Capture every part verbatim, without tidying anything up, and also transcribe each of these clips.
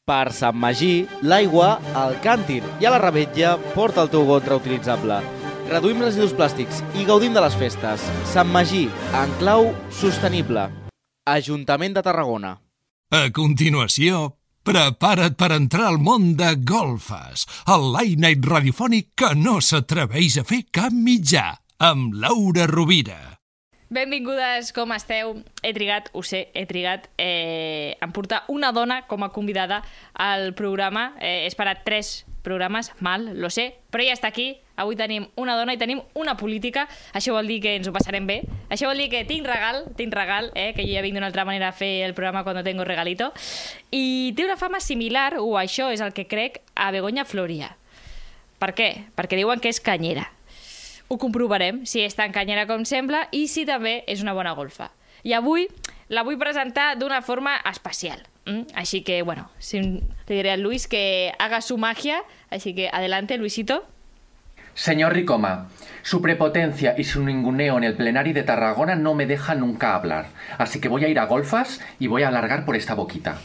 Per Sant Magí, l'aigua al càntir i a la Revetlla porta el teu got reutilitzable. Reduïm residus plàstics i gaudim de les festes. Sant Magí, en clau sostenible. Ajuntament de Tarragona. A continuació, prepara't per entrar al món de Golfes, el late night radiofònic que no s'atreveix a fer cap mitjà, amb Laura Rovira. Benvingudes, com esteu? He trigat, ho sé, he trigat eh, en portar una dona com a convidada al programa. Eh, he esperat tres programes, mal, lo sé, però ja està aquí. Avui tenim una dona i tenim una política. Això vol dir que ens ho passarem bé. Això vol dir que tinc regal, tinc regal, eh, que jo ja vinc d'una altra manera a fer el programa quan tengo regalito. I té una fama similar, o això és el que crec, a Begoña Floria. Per què? Perquè diuen que és canyera. Ho comprovarem, si és tan canyera com sembla i si també és una bona golfa. I avui la vull presentar d'una forma especial. Mm? Així que, bueno, si le diré a Luis que haga su magia. Así que adelante, Luisito. Señor Ricoma, su prepotencia y su ninguneo en el plenario de Tarragona no me deja nunca hablar. Así que voy a ir a golfas y voy a alargar por esta boquita.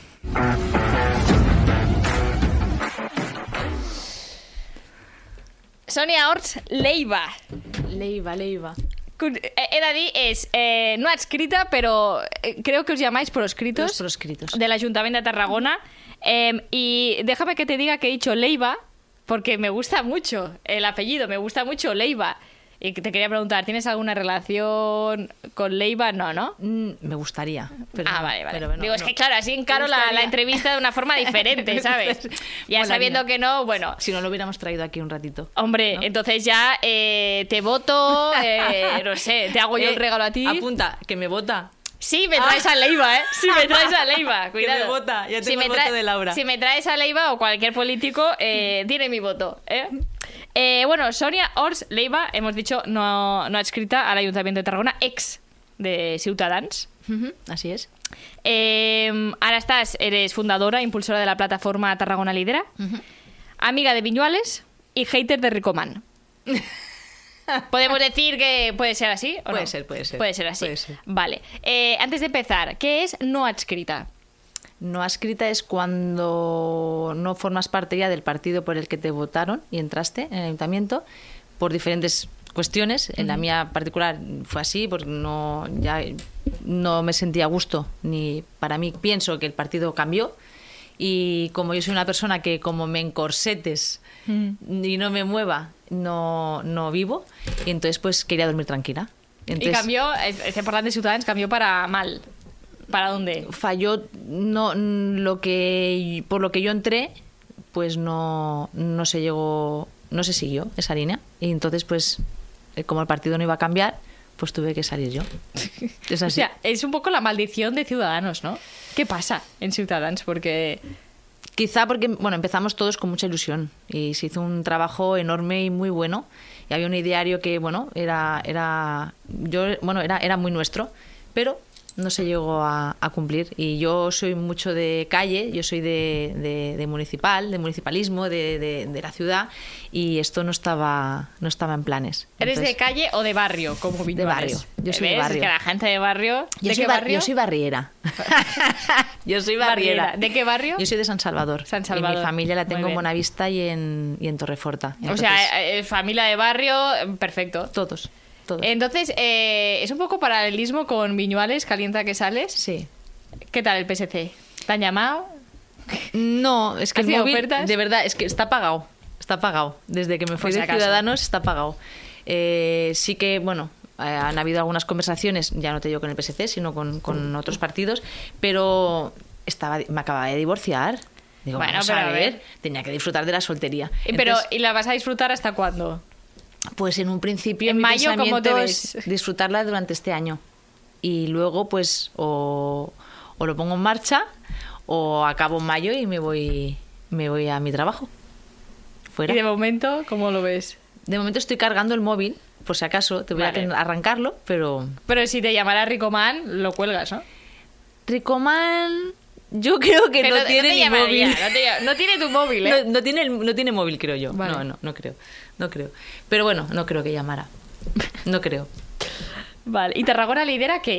Sonia Orts Leiva. Leiva, Leiva. He de dir, és eh, no adscrita, però creo que os llamáis proscritos, Los proscritos. del Ayuntamiento de Tarragona. Eh, y déjame que te diga que he dicho Leiva porque me gusta mucho el apellido, me gusta mucho Leiva. Y te quería preguntar, ¿tienes alguna relación con Leiva? No, ¿no? Mm, me gustaría. Pero ah, no, vale, vale. Pero no, Digo, es no. que claro, así encaro la, la entrevista de una forma diferente, ¿sabes? Ya Molaría. sabiendo que no, bueno. Si no lo hubiéramos traído aquí un ratito. Hombre, ¿no? Entonces ya eh, te voto, eh, no sé, te hago yo Eh, el regalo a ti. Apunta, que me vota. Sí, me traes a Leiva, ¿eh? Sí, me traes a Leiva, cuidado. Que me vota, ya tengo si me el voto de Laura. Si me traes a Leiva o cualquier político, eh, tiene mi voto, ¿eh? Eh, bueno, Sonia Orts Leiva, hemos dicho, no, no adscrita al Ayuntamiento de Tarragona, ex de Ciutadans. Uh-huh, así es. Eh, ahora estás, eres fundadora, impulsora de la plataforma Tarragona Lidera, Uh-huh. amiga de Viñuales y hater de Ricomán. ¿Podemos decir que puede ser así? ¿o Puede no? ser, puede ser. Puede ser así. Puede ser. Vale. Eh, antes de empezar, ¿qué es no adscrita? No adscrita es cuando no formas parte ya del partido por el que te votaron y entraste en el ayuntamiento por diferentes cuestiones. En la mía particular fue así, porque no, ya no me sentía a gusto, ni para mí pienso que el partido cambió. Y como yo soy una persona que como me encorsetes mm. y no me mueva, no, no vivo, y entonces pues quería dormir tranquila. Entonces, y cambió, este por de Ciutadans cambió para mal. ¿Para dónde? Falló, no, lo que, por lo que yo entré, pues no, no se llegó, no se siguió esa línea. Y entonces pues, como el partido no iba a cambiar, pues tuve que salir yo. Es así. O sea, es un poco la maldición de Ciudadanos, ¿no? ¿Qué pasa en Ciutadans? Porque... Quizá porque, bueno, empezamos todos con mucha ilusión y se hizo un trabajo enorme y muy bueno. Y había un ideario que, bueno, era, era, yo, bueno, era, era muy nuestro, pero no se llegó a, a cumplir. Y yo soy mucho de calle, yo soy de, de, de municipal, de municipalismo, de, de, de la ciudad, y esto no estaba, no estaba en planes. ¿Eres Entonces, de calle o de barrio? Como de barrio. Yo soy ¿Ves? de barrio. Es que la gente de barrio... Yo ¿De soy qué bar- barrio? Yo soy barriera. Yo soy barriera. Barriera. ¿De qué barrio? Yo soy de San Salvador. San Y Salvador. mi familia la Muy tengo en bien. Buenavista y en, y en Torreforta. O Entonces, sea, eh, familia de barrio, perfecto. todos. todos. Entonces, eh, es un poco paralelismo con Viñuales, Calienta que sales. Sí. ¿Qué tal el P S C? ¿Te han llamado? No, es que ¿Has el tenido móvil, ofertas? de verdad, es que está pagado. Está pagado. Desde que me fui Por si de acaso. Ciudadanos está pagado. Eh, sí que, bueno, eh, han habido algunas conversaciones, ya no te digo con el P S C, sino con, con otros partidos, pero estaba, me acababa de divorciar. Digo, Bueno, vamos pero a a ver, ver. tenía que disfrutar de la soltería. Eh, Pero, Entonces, ¿y la vas a disfrutar hasta cuándo? pues en un principio En mi mayo, ¿cómo te pensamiento ves? es disfrutarla durante este año. Y luego, pues, o, o lo pongo en marcha, o acabo en mayo y me voy, me voy a mi trabajo. Fuera. ¿Y de momento cómo lo ves? De momento estoy cargando el móvil, por si acaso, te voy Vale. a tener- arrancarlo, pero... Pero si te llamara Ricomán, lo cuelgas, ¿no? Ricomán, yo creo que Pero no tiene te ni llamaría, móvil. No, te llama- no tiene tu móvil, ¿eh? No, no tiene, el- no tiene móvil, creo yo. Vale. No, no, no creo. No creo. Pero bueno, no creo que llamara. No creo. Vale. ¿Y Tarragona Lidera qué es?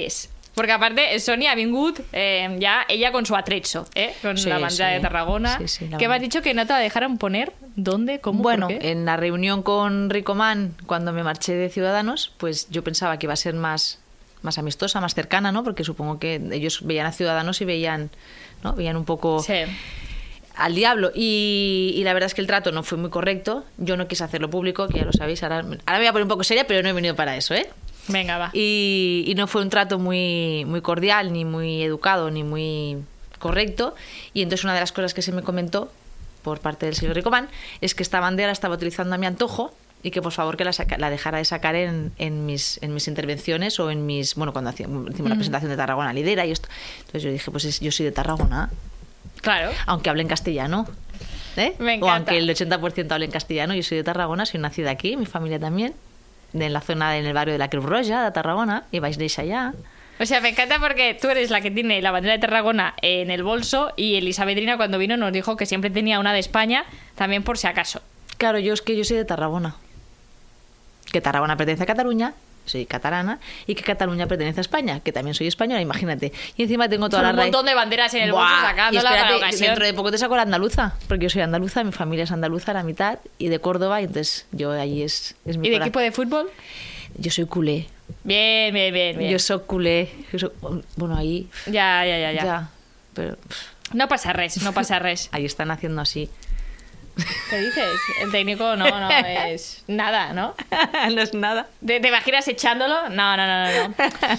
Porque aparte, Sonia ha vingut eh, ya ella con su atrecho, ¿eh? Con Sí, la bandera sí. de Tarragona. Sí, sí, la ¿Qué me has bandera. dicho que no te la dejaron poner? ¿Dónde? ¿Cómo? Bueno, ¿Por qué? en la reunión con Ricomán, cuando me marché de Ciudadanos, pues yo pensaba que iba a ser más, más amistosa, más cercana, ¿no? Porque supongo que ellos veían a Ciudadanos y veían, ¿no? Veían un poco Sí. al diablo. Y, y la verdad es que el trato no fue muy correcto. Yo no quise hacerlo público, que ya lo sabéis. Ahora, ahora me voy a poner un poco seria, pero no he venido para eso, ¿eh? Venga, va. Y, y no fue un trato muy, muy cordial, ni muy educado, ni muy correcto. Y entonces una de las cosas que se me comentó por parte del señor Ricomán es que esta bandera la estaba utilizando a mi antojo y que por favor que la, saca, la dejara de sacar en, en, mis, en mis intervenciones o en mis... Bueno, cuando hacíamos, hicimos la presentación de Tarragona Lidera y esto. Entonces yo dije, pues es, yo soy de Tarragona, Claro. aunque hable en castellano. ¿eh? Me O encanta. aunque el ochenta por ciento hable en castellano, yo soy de Tarragona, soy nacida aquí, mi familia también, en la zona, en el barrio de la Cruz Roja, de Tarragona, y vais de allá. O sea, me encanta porque tú eres la que tiene la bandera de Tarragona en el bolso y Elisabedrina cuando vino nos dijo que siempre tenía una de España, también por si acaso. Claro, yo es que yo soy de Tarragona. Que Tarragona pertenece a Cataluña, soy catalana, y que Cataluña pertenece a España, que también soy española, imagínate. Y encima tengo toda Con la un raíz. montón de banderas en el Buah, bolso y sacándola para la espérate, ocasión. dentro de poco te saco la andaluza, porque yo soy andaluza, mi familia es andaluza, la mitad, y de Córdoba, y entonces yo ahí es, es mi ¿Y de cora- equipo de fútbol? Yo soy culé. Bien, bien, bien. bien. Yo soy culé. Yo soy- Bueno, ahí... Ya, ya, ya, ya, Ya. Pero pff, No pasa res, no pasa res. ahí están haciendo así. ¿Qué dices? El técnico no, no, es nada, ¿no? No es nada. ¿Te, te imaginas echándolo? No, no, no, no. no.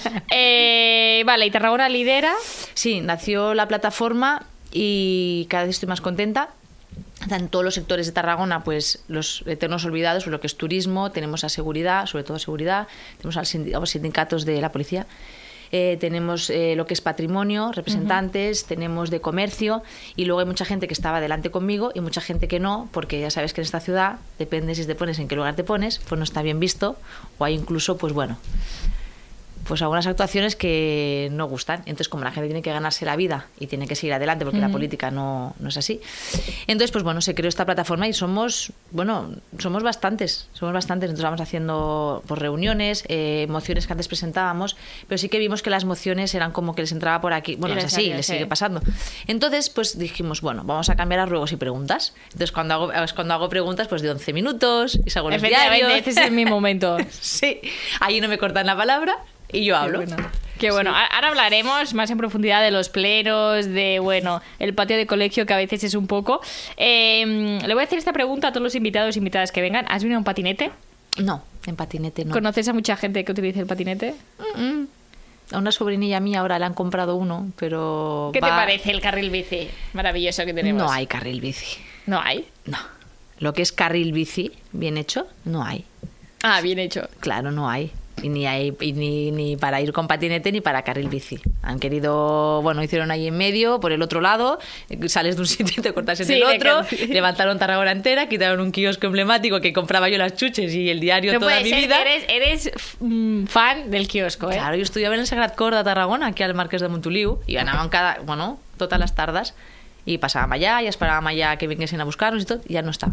Eh, vale, y Tarragona lidera. Sí, nació la plataforma y cada vez estoy más contenta. En todos los sectores de Tarragona, pues los eternos olvidados, pues, lo que es turismo, tenemos a seguridad, sobre todo seguridad, tenemos a los sindicatos de la policía, eh, tenemos eh, lo que es patrimonio, representantes, uh-huh. tenemos de comercio, y luego hay mucha gente que estaba delante conmigo y mucha gente que no, porque ya sabes que en esta ciudad, depende si te pones en qué lugar te pones, pues no está bien visto, o hay incluso, pues bueno, pues algunas actuaciones que no gustan. Entonces, como la gente tiene que ganarse la vida y tiene que seguir adelante porque uh-huh. la política no, no es así, entonces, pues bueno, se creó esta plataforma y somos, bueno, somos bastantes, somos bastantes. Entonces vamos haciendo pues, reuniones, eh, mociones que antes presentábamos, pero sí que vimos que las mociones eran como que les entraba por aquí. Bueno, es así, les sigue pasando. Entonces, pues dijimos, bueno, vamos a cambiar a ruegos y preguntas. Entonces, cuando hago, cuando hago preguntas, pues de once minutos y salgo en los diarios. Ese es mi momento. Sí, ahí no me cortan la palabra. Y yo hablo. Qué bueno. Qué bueno. Sí. Ahora hablaremos más en profundidad de los plenos, de, bueno, el patio de colegio, que a veces es un poco... Eh, le voy a hacer esta pregunta a todos los invitados e invitadas que vengan. ¿Has venido en patinete? No, en patinete no. ¿Conoces a mucha gente que utilice el patinete? Mm-mm. A una sobrinilla mía ahora le han comprado uno, pero... ¿Qué va... te parece el carril bici maravilloso que tenemos? No hay carril bici. ¿No hay? No. Lo que es carril bici, bien hecho, no hay. Ah, bien hecho. Claro, no hay. Y ni, hay, y ni, ni para ir con patinete ni para carril bici. Han querido, bueno, hicieron ahí en medio, por el otro lado, sales de un sitio y te cortas en sí, el otro, levantaron Tarragona entera, quitaron un kiosco emblemático que compraba yo las chuches y el diario no toda puede mi ser, vida. Eres, eres mm, fan del kiosco, ¿eh? Claro, yo estudiaba en el Sagrat Cor de Tarragona, aquí al Marqués de Montoliu, y ganaban cada, bueno, todas las tardes, y pasábamos allá, y esperábamos allá que viniesen a buscarnos y todo, y ya no está.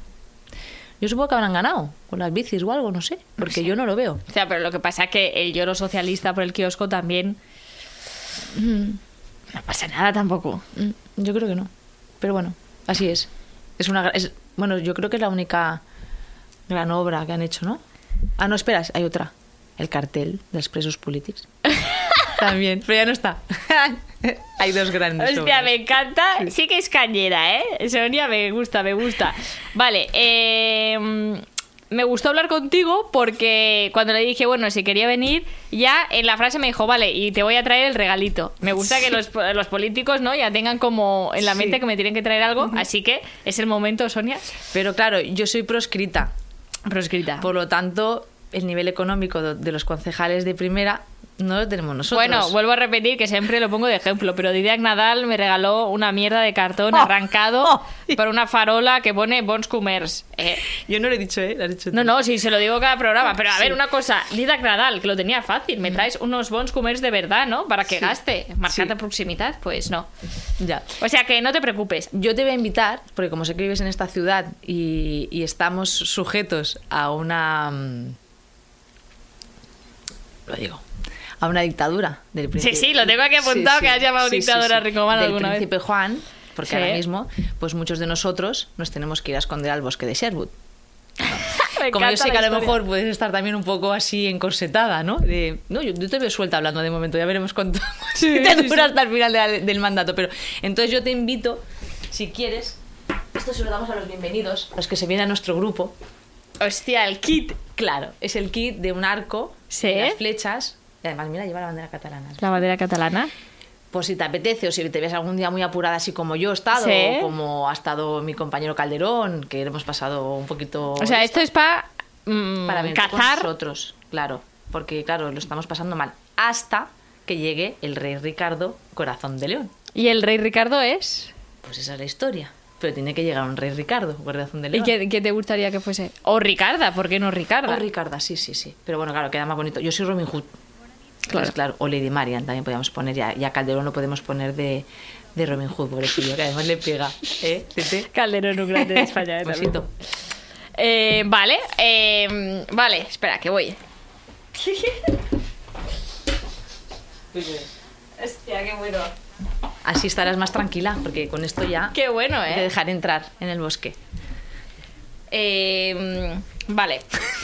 Yo supongo que habrán ganado con las bicis o algo, no sé, porque no sé. Yo no lo veo. O sea, pero lo que pasa es que el lloro socialista por el kiosco también... Mm. No pasa nada tampoco. Mm, yo creo que no. Pero bueno, así es. Es una, es, bueno, yo creo que es la única gran obra que han hecho, ¿no? Ah, no, esperas, hay otra. El cartel de los presos políticos. También, pero ya no está. Hay dos grandes Hostia, obras. Me encanta. Sí. sí que es cañera, ¿eh? Sonia, me gusta, me gusta. Vale, eh... me gustó hablar contigo porque cuando le dije, bueno, si quería venir, ya en la frase me dijo, vale, y te voy a traer el regalito. Me gusta sí. que los, los políticos, ¿no? Ya tengan como en la mente sí. que me tienen que traer algo, uh-huh. así que es el momento, Sonia. Pero claro, yo soy proscrita. Proscrita. Por lo tanto, el nivel económico de los concejales de primera no lo tenemos nosotros. Bueno, vuelvo a repetir que siempre lo pongo de ejemplo, pero Didac Nadal me regaló una mierda de cartón oh, arrancado oh, sí. por una farola que pone Bons Comerç. Eh. Yo no lo he dicho, ¿eh? Lo has dicho tú. No, no, sí, se lo digo cada programa. Pero a sí. ver, una cosa, Didac Nadal, que lo tenía fácil, me traes unos Bons Comerç de verdad, ¿no? Para que sí. gaste. Marcate sí. proximidad, pues no. Ya. O sea que no te preocupes. Yo te voy a invitar, porque como sé que vives en esta ciudad y, y estamos sujetos a una... Lo digo... a a una dictadura del príncipe. Sí, sí, lo tengo aquí apuntado, que has llamado dictadora a Ricomán del alguna vez. príncipe Juan, porque Sí. ahora mismo, pues muchos de nosotros nos tenemos que ir a esconder al bosque de Sherwood. Me Como yo encanta sé que la a lo historia. mejor puedes estar también un poco así encorsetada, ¿no? De, no, yo, yo te veo suelta hablando de momento, ya veremos cuánto Sí, te sí, dura sí. hasta el final de- del mandato. Pero entonces yo te invito, si quieres, esto se lo damos a los bienvenidos, los que se vienen a nuestro grupo. Hostia, el kit. Claro, es el kit de un arco, Sí. de las flechas, y además, mira, lleva la bandera catalana. La bandera catalana. Pues si te apetece o si te ves algún día muy apurada así como yo he estado, Sí. o como ha estado mi compañero Calderón, que hemos pasado un poquito... O sea, esto es para para venir con cazar. nosotros, claro, porque claro, lo estamos pasando mal, hasta que llegue el rey Ricardo, corazón de león. ¿Y el rey Ricardo es? Pues esa es la historia. Pero tiene que llegar un rey Ricardo, corazón de ¿Y león. qué, qué te gustaría que fuese? O Ricarda, ¿por qué no Ricarda? O Ricarda, sí, sí, sí. Pero bueno, claro, queda más bonito. Yo soy Robin Hood. Claro. Claro, claro. O Lady Marian también podríamos poner. Ya, ya Calderón lo podemos poner de, de Robin Hood, pobrecillo, que además le pega. ¿Eh, Tete? Calderón, un grande de España. ¿eh? También. Besito. Eh, vale, eh, vale, espera, que voy. Hostia, qué bueno. Así estarás más tranquila, porque con esto ya Qué bueno, te ¿eh? dejaré entrar en el bosque. Eh, vale.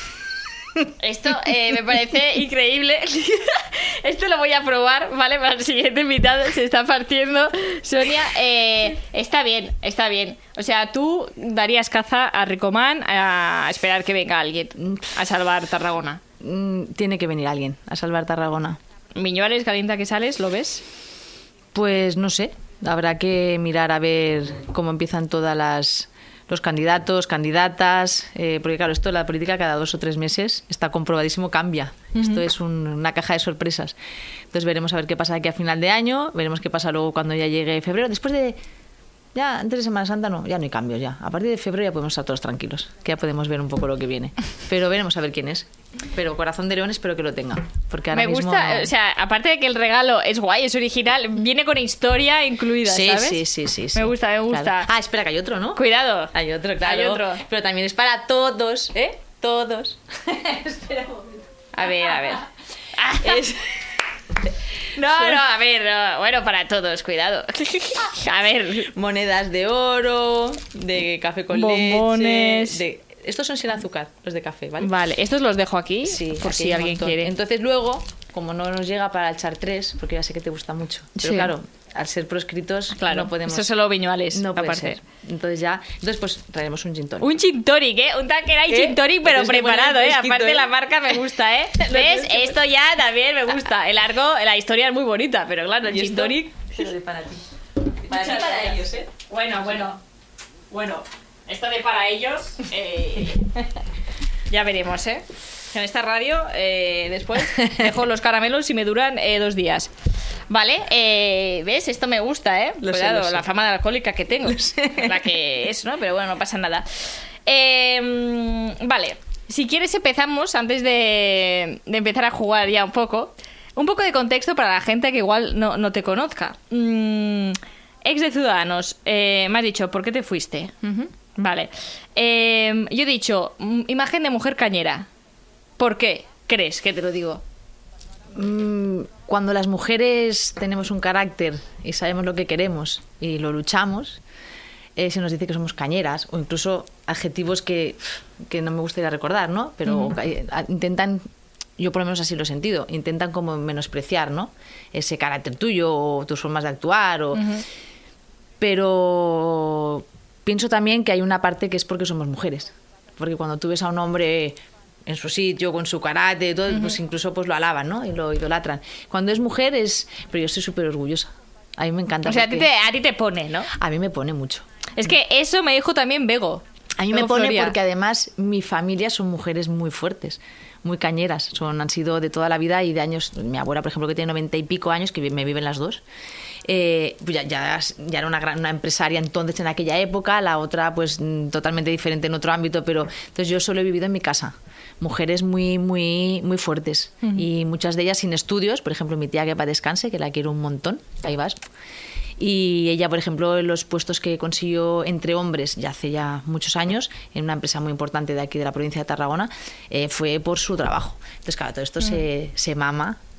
Esto eh, me parece increíble. Esto lo voy a probar, ¿vale? Para el siguiente invitado se está partiendo. Sonia, eh, está bien, está bien. O sea, tú darías caza a Ricomán a esperar que venga alguien a salvar Tarragona. Mm, Tiene que venir alguien a salvar Tarragona. Miñuales, calienta que sales, ¿lo ves? Pues no sé, habrá que mirar a ver cómo empiezan todas las los candidatos, candidatas, eh, porque claro, esto la política cada dos o tres meses está comprobadísimo, cambia. Esto es un- una caja de sorpresas. Entonces veremos a ver qué pasa aquí a final de año, veremos qué pasa luego cuando ya llegue febrero. Después de, ya antes de Semana Santa no, ya no hay cambios ya. A partir de febrero ya podemos estar todos tranquilos, que ya podemos ver un poco lo que viene. Pero veremos a ver quién es. Pero Corazón de León espero que lo tenga, porque ahora Me mismo... gusta, o sea, aparte de que el regalo es guay, es original, viene con historia incluida, Sí, ¿sabes? sí, sí, sí, sí. Me gusta, me gusta. Claro. Ah, espera, que hay otro, ¿no? Cuidado. Hay otro, claro. Hay otro. Pero también es para todos, ¿eh? Todos. Espera un momento. A ver, a ver. Es- No, no, a ver, no. Bueno, para todos, cuidado. A ver. monedas de oro, de café con Bombones. leche... de- Estos son sin azúcar, los de café, ¿vale? Vale, estos los dejo aquí, Sí, por aquí si hay un alguien montón. quiere. Entonces luego, como no nos llega para echar tres, porque ya sé que te gusta mucho, pero Sí. claro, al ser proscritos Claro, no podemos... esto solo viñuales, no puede aparte. ser. Entonces ya... Entonces pues traeremos un gin tonic. Un gin tonic, ¿eh? Un tanqueray ¿Eh? gin tonic, pero Entonces le ponen preparado, ¿eh? fresquito, Aparte ¿eh? la marca me gusta, ¿eh? ¿Ves? Esto ya también me gusta. El arco, la historia es muy bonita, pero claro, el Y gin esto tonic... se lo doy para ti. Para ti y Muchas para gracias. ellos, ¿eh? Bueno, bueno. Bueno, esto de para ellos... eh, ya veremos, ¿eh? En esta radio, eh, después dejo los caramelos y me duran eh, dos días. Vale, eh, ¿ves? Esto me gusta, ¿eh? Lo sé, Cuidado, lo sé. la fama de alcohólica que tengo. La que es, ¿no? Pero bueno, no pasa nada. Eh, mm, vale, si quieres empezamos, antes de, de empezar a jugar ya un poco, un poco de contexto para la gente que igual no, no te conozca. Mm, ex de Ciudadanos, eh, me has dicho, ¿por qué te fuiste? Vale. Eh, yo he dicho, mm, imagen de mujer cañera. ¿Por qué crees que te lo digo? Mm, Cuando las mujeres tenemos un carácter y sabemos lo que queremos y lo luchamos, eh, se nos dice que somos cañeras o incluso adjetivos que, que no me gustaría recordar, ¿no? Pero eh, a- intentan, yo por lo menos así lo he sentido, intentan como menospreciar, ¿no? Ese carácter tuyo o tus formas de actuar o... Pero pienso también que hay una parte que es porque somos mujeres. Porque cuando tú ves a un hombre en su sitio, con su carácter y todo, pues incluso pues lo alaban, ¿no? Y lo idolatran. Cuando es mujer es... Pero yo estoy súper orgullosa. A mí me encanta. O sea, a ti, porque- te, a ti te pone, ¿no? a mí me pone mucho. Es que eso me dijo también Bego. A mí me Bego pone Floria. porque además mi familia son mujeres muy fuertes, muy cañeras. Son, han sido de toda la vida y de años. Mi abuela, por ejemplo, que tiene noventa y pico años, que me viven las dos. Eh, pues ya, ya, ya era una gran una empresaria entonces en aquella época, la otra pues mm, totalmente diferente en otro ámbito, pero entonces yo solo he vivido en mi casa. Mujeres muy, muy, muy fuertes y muchas de ellas sin estudios. Por ejemplo, mi tía que para descanse, que la quiero un montón, ahí vas. Y ella, por ejemplo, en los puestos que consiguió entre hombres ya hace ya muchos años, en una empresa muy importante de aquí de la provincia de Tarragona, eh, fue por su trabajo. Entonces, claro, todo esto se, se mama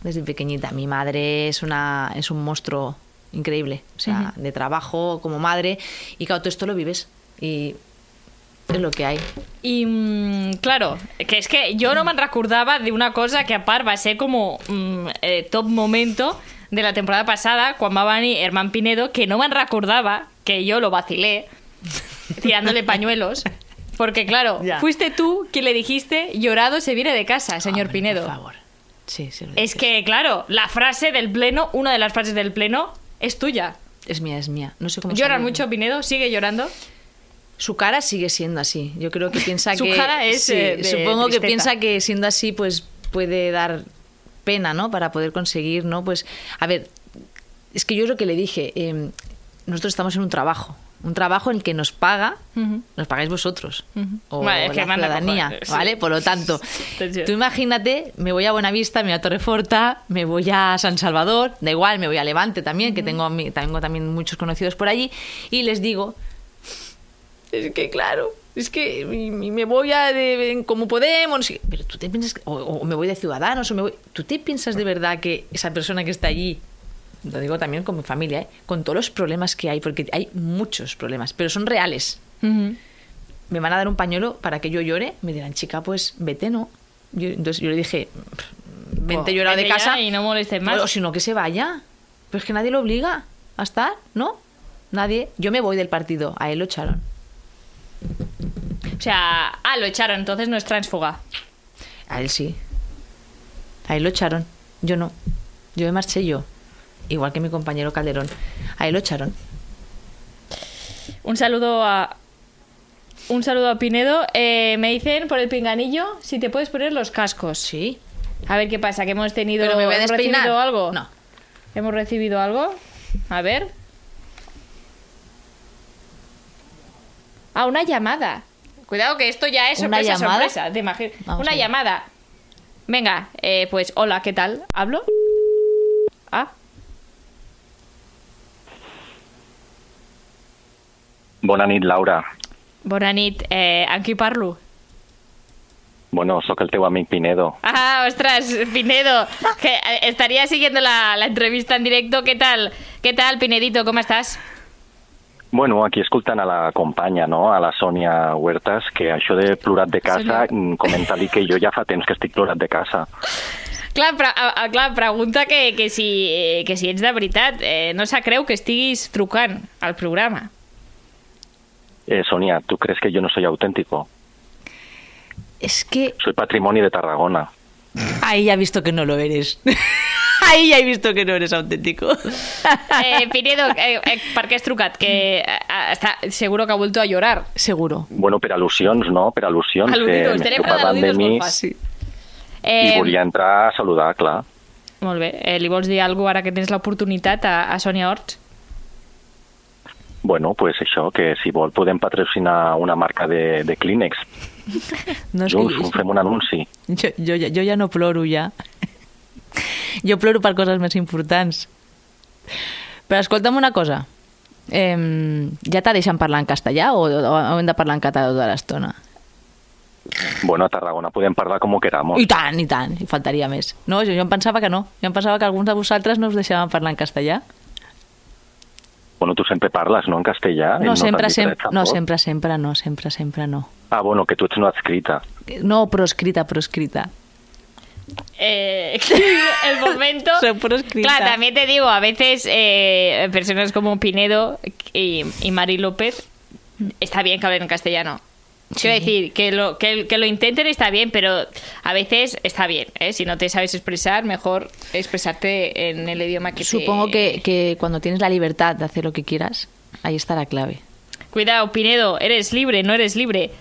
desde pequeñita. Mi madre es, una, es un monstruo increíble, o sea, uh-huh. de trabajo como madre, y claro, todo esto lo vives y és el que hay. I, mm, claro, que és que jo no me'n recordava d'una cosa que a part va ser com mm, eh, top momento de la temporada passada, quan va venir Herman Pinedo, que no me'n recordava, que yo lo vacilé, tirándole pañuelos, porque claro, ya. Fuiste tú quien le dijiste, llorado se viene de casa, señor Hombre, Pinedo. Por favor. Sí, sí, es que, claro, la frase del pleno, una de las frases del pleno, es tuya. Es mía, es mía. No sé cómo ¿Llora mucho Pinedo? ¿Sigue llorando? Su cara sigue siendo así. Yo creo que piensa Su que... Su cara es sí, eh, de supongo tristeza. que piensa que siendo así, pues puede dar pena, ¿no? Para poder conseguir, ¿no? Pues, a ver, es que yo es lo que le dije. Eh, nosotros estamos en un trabajo. Un trabajo en el que nos paga, uh-huh. nos pagáis vosotros. Uh-huh. O vale, es que la ciudadanía, cojones, sí. ¿vale? Por lo tanto, tú imagínate, me voy a Buenavista, me voy a Torreforta, me voy a San Salvador, da igual, me voy a Levante también, uh-huh. que tengo, tengo también muchos conocidos por allí, y les digo, es que claro, es que me voy a de, como Podemos, pero tú te piensas, o, o me voy de Ciudadanos, o me voy, ¿tú te piensas de verdad que esa persona que está allí, lo digo también con mi familia, ¿eh? Con todos los problemas que hay, porque hay muchos problemas, pero son reales, uh-huh. me van a dar un pañuelo para que yo llore? Me dirán, chica, pues vete, ¿no? Yo, entonces yo le dije, vente, oh, llora de casa y no molestes más, o si no, que se vaya, pero es que nadie lo obliga a estar, ¿no? Nadie. Yo me voy del partido, a él lo echaron. O sea, ah, lo echaron, entonces no es tránsfuga. A él sí. A él lo echaron. Yo no. Yo me marché yo. Igual que mi compañero Calderón. A él lo echaron. Un saludo a... Un saludo a Pinedo. Eh, me dicen por el pinganillo si te puedes poner los cascos. Sí. A ver qué pasa, que hemos tenido... ¿Pero me voy a ¿Hemos despeinar? recibido algo? No. ¿Hemos recibido algo? A ver... Ah, una llamada. Cuidado que esto ya es sorpresa, sorpresa. Te imagino. Una llamada. Venga, eh, pues hola, ¿qué tal? ¿Hablo? Ah. Bona nit, Laura. Bona nit. Eh, amb qui parlo? Bueno, sóc el teu amic Pinedo. Ah, ostras, Pinedo. Que estaría siguiendo la, la entrevista en directo. ¿Qué tal? ¿Qué tal, Pinedito? ¿Cómo estás? Bueno, aquí escoltant a la companya, no?, a la Sònia Huertas, que això de plorat de casa, comenta-li que jo ja fa temps que estic plorat de casa. Clar, pre clar pregunta que, que, si, que si ets de veritat. Eh, no se creu que estiguis trucant al programa. Eh, Sonia, ¿tú crees que yo no soy auténtico? Es que... Soy patrimonio de Tarragona. Ahí ya he visto que no lo eres. Ahí ya he visto que no eres auténtico. Eh, Pinedo, eh, eh, per què has trucat? Que eh, està, seguro que ha vuelto a llorar. Seguro. Bueno, per al·lusions, no? Per al·lusions. Al·ludidos, que tenim al·ludidos molt fàcil. Eh, I volia entrar a saludar, clar. Molt bé. Eh, li vols dir alguna cosa ara que tens l'oportunitat a, a Sònia Horts? Bueno, pues això, que si vol podem patrocinar una marca de, de Kleenex. No, Junts, jo, fem un anunci. Jo, jo, jo ja no ploro, ja. Jo ploro per coses més importants. Però escolta'm una cosa. Eh, ja te deixen parlar en castellà o, o hem de parlar en català tota l'estona? Bueno, a Tarragona podem parlar com queramos. I tant, i tant, i faltaria més. No, jo, jo em pensava que no. Jo em pensava que alguns de vosaltres no us deixaven parlar en castellà. Bueno, tu sempre parles, no?, en castellà. No, sempre, sempre, no, sempre, sempre no, sempre, sempre no. Ah, bueno, que tu ets no adscrita. No, proscrita, proscrita. Eh, el momento... Soy proscrita. Claro, también te digo, a veces eh, personas como Pinedo y, y Mari López, está bien que hablen en castellano. Sí. Quiero decir, que lo, que, que lo intenten está bien, pero a veces está bien, ¿eh? Si no te sabes expresar, mejor expresarte en el idioma que Supongo te... que, que cuando tienes la libertad de hacer lo que quieras, ahí está la clave. Cuidado, Pinedo, eres libre, no eres libre.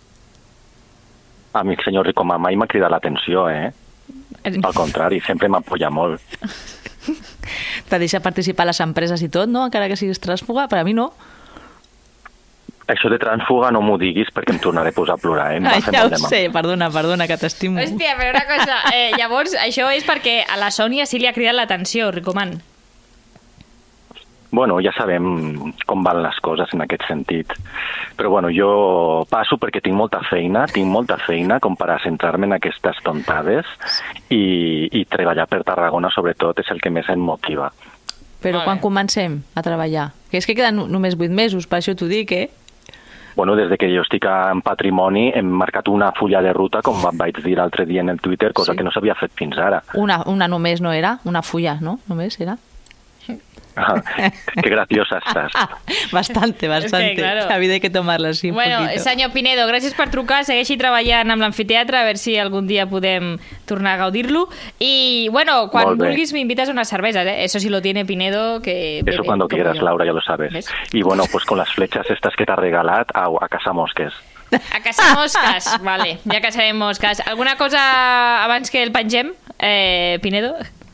Amic senyor Ricomà, mai m'ha cridat l'atenció, eh? Al contrari, sempre m'apoya molt. Te deixa participar a les empreses i tot, no? Encara que siguis trànsfuga, per a mi no. Això de trànsfuga no m'ho diguis perquè em tornaré a posar a plorar, eh? Ai, ja ho sé, perdona, perdona, que t'estimo. Hòstia, però una cosa, eh, llavors això és perquè a la Sònia sí li ha cridat l'atenció, Ricomán. Bueno, ja sabem com van les coses en aquest sentit. Però bueno, jo passo perquè tinc molta feina, tinc molta feina com per a centrar-me en aquestes tontades i, i treballar per Tarragona, sobretot, és el que més em motiva. Però quan comencem a treballar? Que és que queden només vuit mesos, per això t'ho dic, eh? Bueno, des de que jo estic en patrimoni hem marcat una fulla de ruta, com vaig dir l'altre dia en el Twitter, cosa sí. que no s'havia fet fins ara. Una, una només no era? Una fulla, no? Només era? Ah, qué graciosa estás. Bastante, bastante. Es que, claro. La vida hay que tomarla así un bueno, poquito. senyor Pinedo, gràcies per trucar. Segueixi treballant amb l'amfiteatre, a veure si algun dia podem tornar a gaudir-lo. Y, bueno, quan vulguis m'invites a unas cervezas, ¿eh? Eso sí lo tiene Pinedo, que... Eso bebe, cuando quieras, yo. Laura, ya lo sabes. ¿Ves? Y, bueno, pues con las flechas estas que t'ha regalat, a, a caçar mosques. A caçar mosques, vale. Ja caçarem mosques. Alguna cosa abans que el pengem, eh, Pinedo?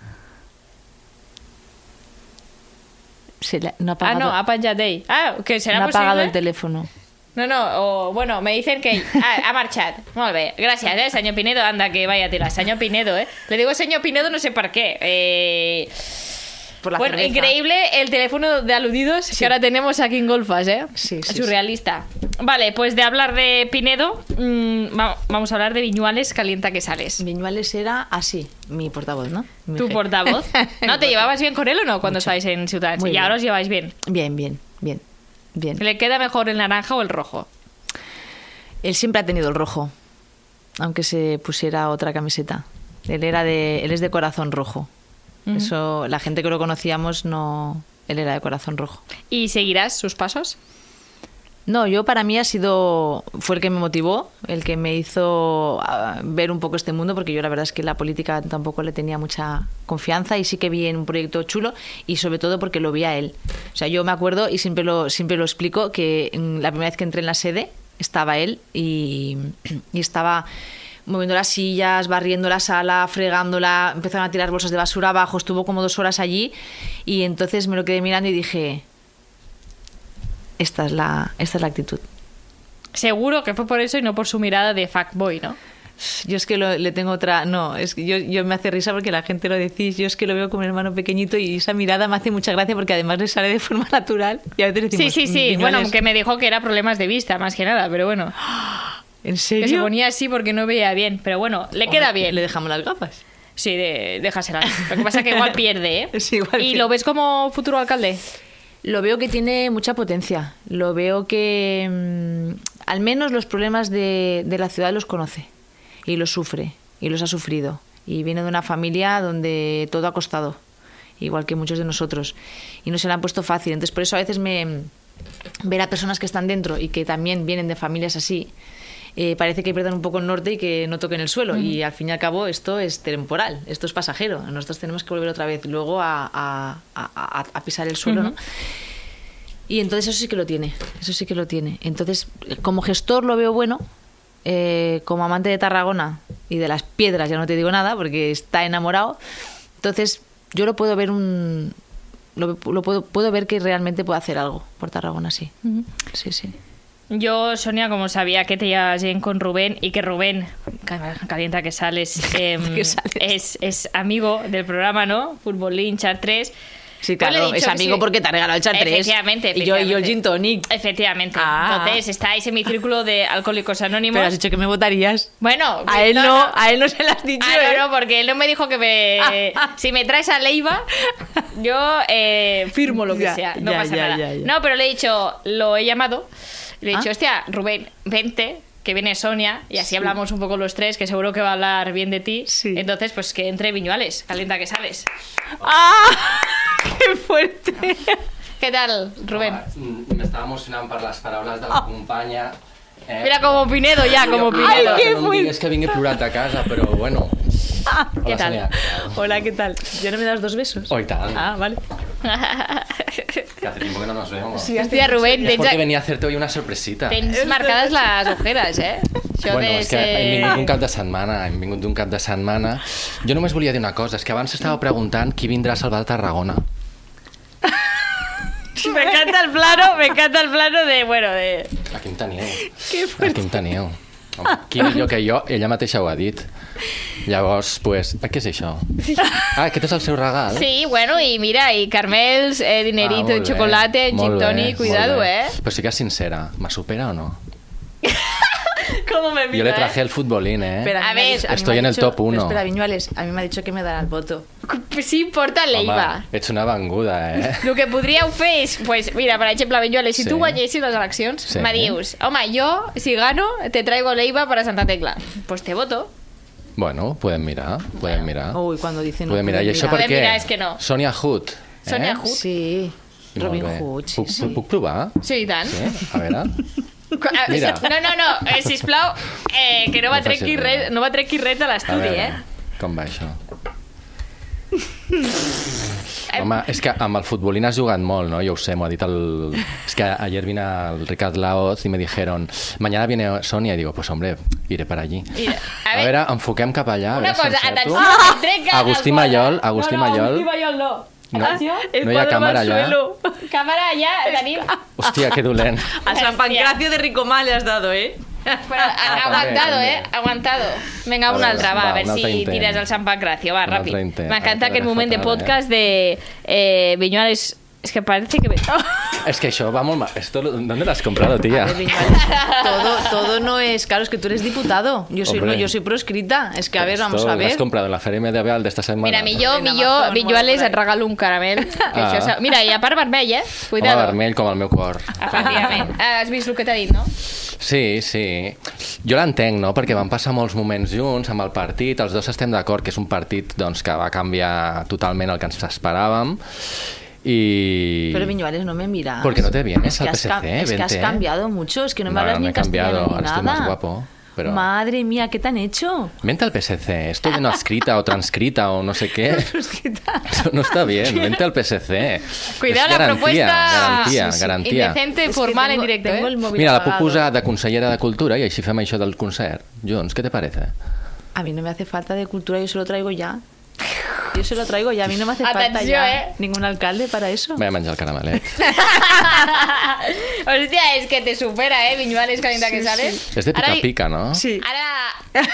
Sí, no ha apagado. Ah, no, ha penjat ell. Ah, que serà no ha possible? apagado el teléfono. No, no, o, bueno, me dicen que ah, ha marxat. Molt bé, gràcies, eh, senyor Pinedo. Anda, que vaya a tirar. Senyor Pinedo, eh. Le digo señor Pinedo, no sé por qué. Eh... Por la bueno, cerveza. Increíble el teléfono de aludidos sí. que ahora tenemos aquí en Golfas, ¿eh? Sí, sí. Surrealista. Sí. Vale, pues de hablar de Pinedo, mmm, vamos a hablar de Viñuales Calienta que sales. Viñuales era así, mi portavoz, ¿no? Mi ¿Tu jefe. portavoz? ¿No te llevabas bien con él o no cuando estabais en Ciudadanos? Y ahora os lleváis bien. Bien, bien, bien, bien. ¿Le queda mejor el naranja o el rojo? Él siempre ha tenido el rojo, aunque se pusiera otra camiseta. Él era de, él es de corazón rojo. Uh-huh. Eso, la gente que lo conocíamos, no, él era de corazón rojo. ¿Y seguirás sus pasos? No, yo para mí ha sido, fue el que me motivó, el que me hizo uh, ver un poco este mundo, porque yo la verdad es que la política tampoco le tenía mucha confianza y sí que vi en un proyecto chulo y sobre todo porque lo vi a él. O sea, yo me acuerdo y siempre lo, siempre lo explico que la primera vez que entré en la sede estaba él y, y estaba moviendo las sillas, barriendo la sala, fregándola, empezaron a tirar bolsas de basura abajo, estuvo como dos horas allí y entonces me lo quedé mirando y dije, esta es la, esta es la actitud. Seguro que fue por eso y no por su mirada de fuckboy, ¿no? Yo es que lo, le tengo otra... No, es que yo, yo me hace risa porque la gente lo decís. Yo es que lo veo como un hermano pequeñito y esa mirada me hace mucha gracia porque además le sale de forma natural. Y a veces decimos, sí, sí, sí. Viñuales... Bueno, que me dijo que era problemas de vista, más que nada, pero bueno. ¿En serio? Que se ponía así porque no veía bien, pero bueno, le queda bien. ¿Le dejamos las gafas? Sí, de, déjaselas. Lo que pasa es que igual pierde, ¿eh? Sí, igual ¿Y pierde. lo ves como futuro alcalde? Lo veo que tiene mucha potencia. Lo veo que mmm, al menos los problemas de, de la ciudad los conoce y los sufre y los ha sufrido. Y viene de una familia donde todo ha costado, igual que muchos de nosotros. Y no se le han puesto fácil. Entonces por eso a veces me ver a personas que están dentro y que también vienen de familias así, eh, parece que pierdan un poco el norte y que no toquen el suelo. Mm. Y al fin y al cabo esto es temporal, esto es pasajero. Nosotros tenemos que volver otra vez luego a, a, a, a pisar el suelo, mm-hmm. ¿no? Y entonces eso sí que lo tiene, eso sí que lo tiene. Entonces, como gestor lo veo bueno, eh, como amante de Tarragona y de las piedras ya no te digo nada porque está enamorado. Entonces yo lo puedo ver un... Lo, lo puedo, puedo ver que realmente puede hacer algo por Tarragona, sí. Mm-hmm. Sí, sí. Yo, Sonia, como sabía que te llevas bien con Rubén y que Rubén, calienta que sales, eh, que sales. Es, es amigo del programa, ¿no? Futbolín, Char tres. Sí, claro, es amigo sí. porque te ha regalado el Char tres. Efectivamente, efectivamente. Y yo, y yo el Gin Tonic. Efectivamente. Ah. Entonces, estáis en mi círculo de alcohólicos anónimos. Pero has dicho que me votarías. Bueno. A él no, no, no. a él no se lo has dicho. Ah, ¿eh? no, no, porque él no me dijo que me... Ah, ah. Si me traes a Leiva, yo eh, firmo lo que ya, sea. No ya, pasa ya, nada. Ya, ya. No, pero le he dicho, lo he llamado. Le he dicho, ¿Ah? hostia, Rubén, vente, que viene Sonia, y así sí. hablamos un poco los tres, que seguro que va a hablar bien de ti. Sí. Entonces, pues que entre Viñuales, calienta que sales. ¡Ah! ¡Qué fuerte! ¿Qué tal, Rubén? Home, m'estava emocionant per les paraules de la companya. Eh, Mira, como Pinedo ja, como Pinedo. Ai, que no em digues que vingui plorat de casa, però bueno... Ah, ¿Qué Hola, tal? Sonia. Hola, ¿qué tal? ¿Ya no me das dos besos? Oh, y tal. Ah, vale. Que hace tiempo que no nos vemos. Sí, hostia, Rubén, Es tens, porque venía a hacerte hoy una sorpresita. tens marcades les ojeres, eh? Això Bueno, de és que ser... hem vingut d'un cap de setmana, hem vingut d'un cap de setmana. Jo només volia dir una cosa, és que abans estava preguntant qui vindrà a salvar Tarragona. Me encanta el plano, me encanta el plano de, bueno, de... Aquí em teniu. Que fuerte. Aquí em teniu. Home, qui millor que jo, ella mateixa ho ha dit. Llavors, pues, eh, què és això? Ah, aquest és el seu regal? Sí, bueno, i mira, i caramels, eh, dinerito, Ah, molt bé. chocolate, Molt gin bé, tonic, cuidado, molt bé. eh? Però sigues sincera, ¿me supera o no? ¿Cómo me mira, Yo le eh? traje el futbolín, ¿eh? Pero A mí me ha ver, dicho- a mí estoy me ha en el dicho- top pero uno. espera, Viñuales, a mí me ha dicho que me dará el voto. Sí, porta l'Eiva. Home, ets una venguda, eh? El que podríeu fer és, pues, mira, per exemple, Benjoles, si Sí. tu guanyessis les eleccions, Sí. me dius, home, yo, si gano, te traigo l'Eiva para Santa Tecla. Pues te voto. Bueno, pueden mirar, pueden mirar. Uy, cuando dicen no Pueden mirar. I pueden això mirar. per Podem què? mirar, és que no. Sonia Hood. Eh? Sonia Hood. Sí, Robin Molt bé. Hood, sí, Puc, sí. puc provar? Sí, i tant. Sí? A veure... Qu- eh, Mira. No, no, no, eh, sisplau, eh, que no va No facis trenqui res. res, no va trenqui res de A l'estudi, veure, eh? com va això? Home, és que amb el futbolín has jugat molt, ¿no? Yo ho sé, m'ho ha dit el... Es que ayer vine al Ricard Laoz y me dijeron, mañana viene Sonia, y digo, pues hombre, iré para allí. Mira, a A ver- veure, enfoquem cap allà. a Una veure si cosa, encerto. atenció, que trenca Agustí el Mallol, quadre. Agustí no, no, Mallol. Agustí Mallol no. No, Atenció. no hi ha càmera allà. Càmera allà, tenim... Hòstia, que dolent. A San Pancracio de Ricomá le has dado, ¿eh? Però, a- aguantado, també, eh? també. Aguantado. Vinga, A un veure, altre, va, va, a veure un altre si intent. tires el Sant Pancracio, va, Un ràpid. altre intent. M'encanta Ara aquest t'ho moment de agafat, podcast de eh, Viñuales. Es que parece que... Es que això va molt mal. Esto, ¿dónde lo has comprado, tía? A ver, Viñuales, todo, todo no es... Claro, es que tú eres diputado. Yo soy, Hombre. no, yo soy proscrita. Es que, a ver, Esto vamos a lo has ver. comprado en la feria medieval d'esta setmana. Mira, millor, En millor, Amazon, Viñuales, bueno, et regalo un caramel. Ah. Això, s'ha- mira, i a part vermell, eh? Home, Cuidado. vermell com el meu cor. Efectivament. Has vist el que t'ha dit, no? Sí, sí. Jo l'entenc, no? Perquè van passar molts moments junts amb el partit. Els dos estem d'acord que és un partit doncs, que va canviar totalment el que ens esperàvem. Y... Pero Viñuales, no me miras. ¿Por qué no te vienes Es al que has P S C? cam- Es que has Vente. cambiado mucho. Es que no me No, hablas no ni he en castellano cambiado, ni ahora estoy nada. más guapo, pero- Madre mía, ¿qué te han hecho? Vente al P S C. Esto de no escrita o transcrita o no sé qué. Eso no está bien. Vente al P S C. Cuidado, És la garantía, propuesta Garantía, sí, sí. garantia. indecente, Es que formal, tengo- en directo, tengo eh? el móvil Mira, la puc apagado. posar de consellera de Cultura i així fem això del concert. Junts, què te parece? A mí no me hace falta de cultura, yo se lo traigo ya. Yo se lo traigo ya, a mí no me hace falta Atenció, ya eh? ningún alcalde para eso. Vaig a menjar el caramelet. Hòstia, és que te supera, eh? Viñuales, calenta que sales. És de Ara- pica-pica, no? Sí. Ara...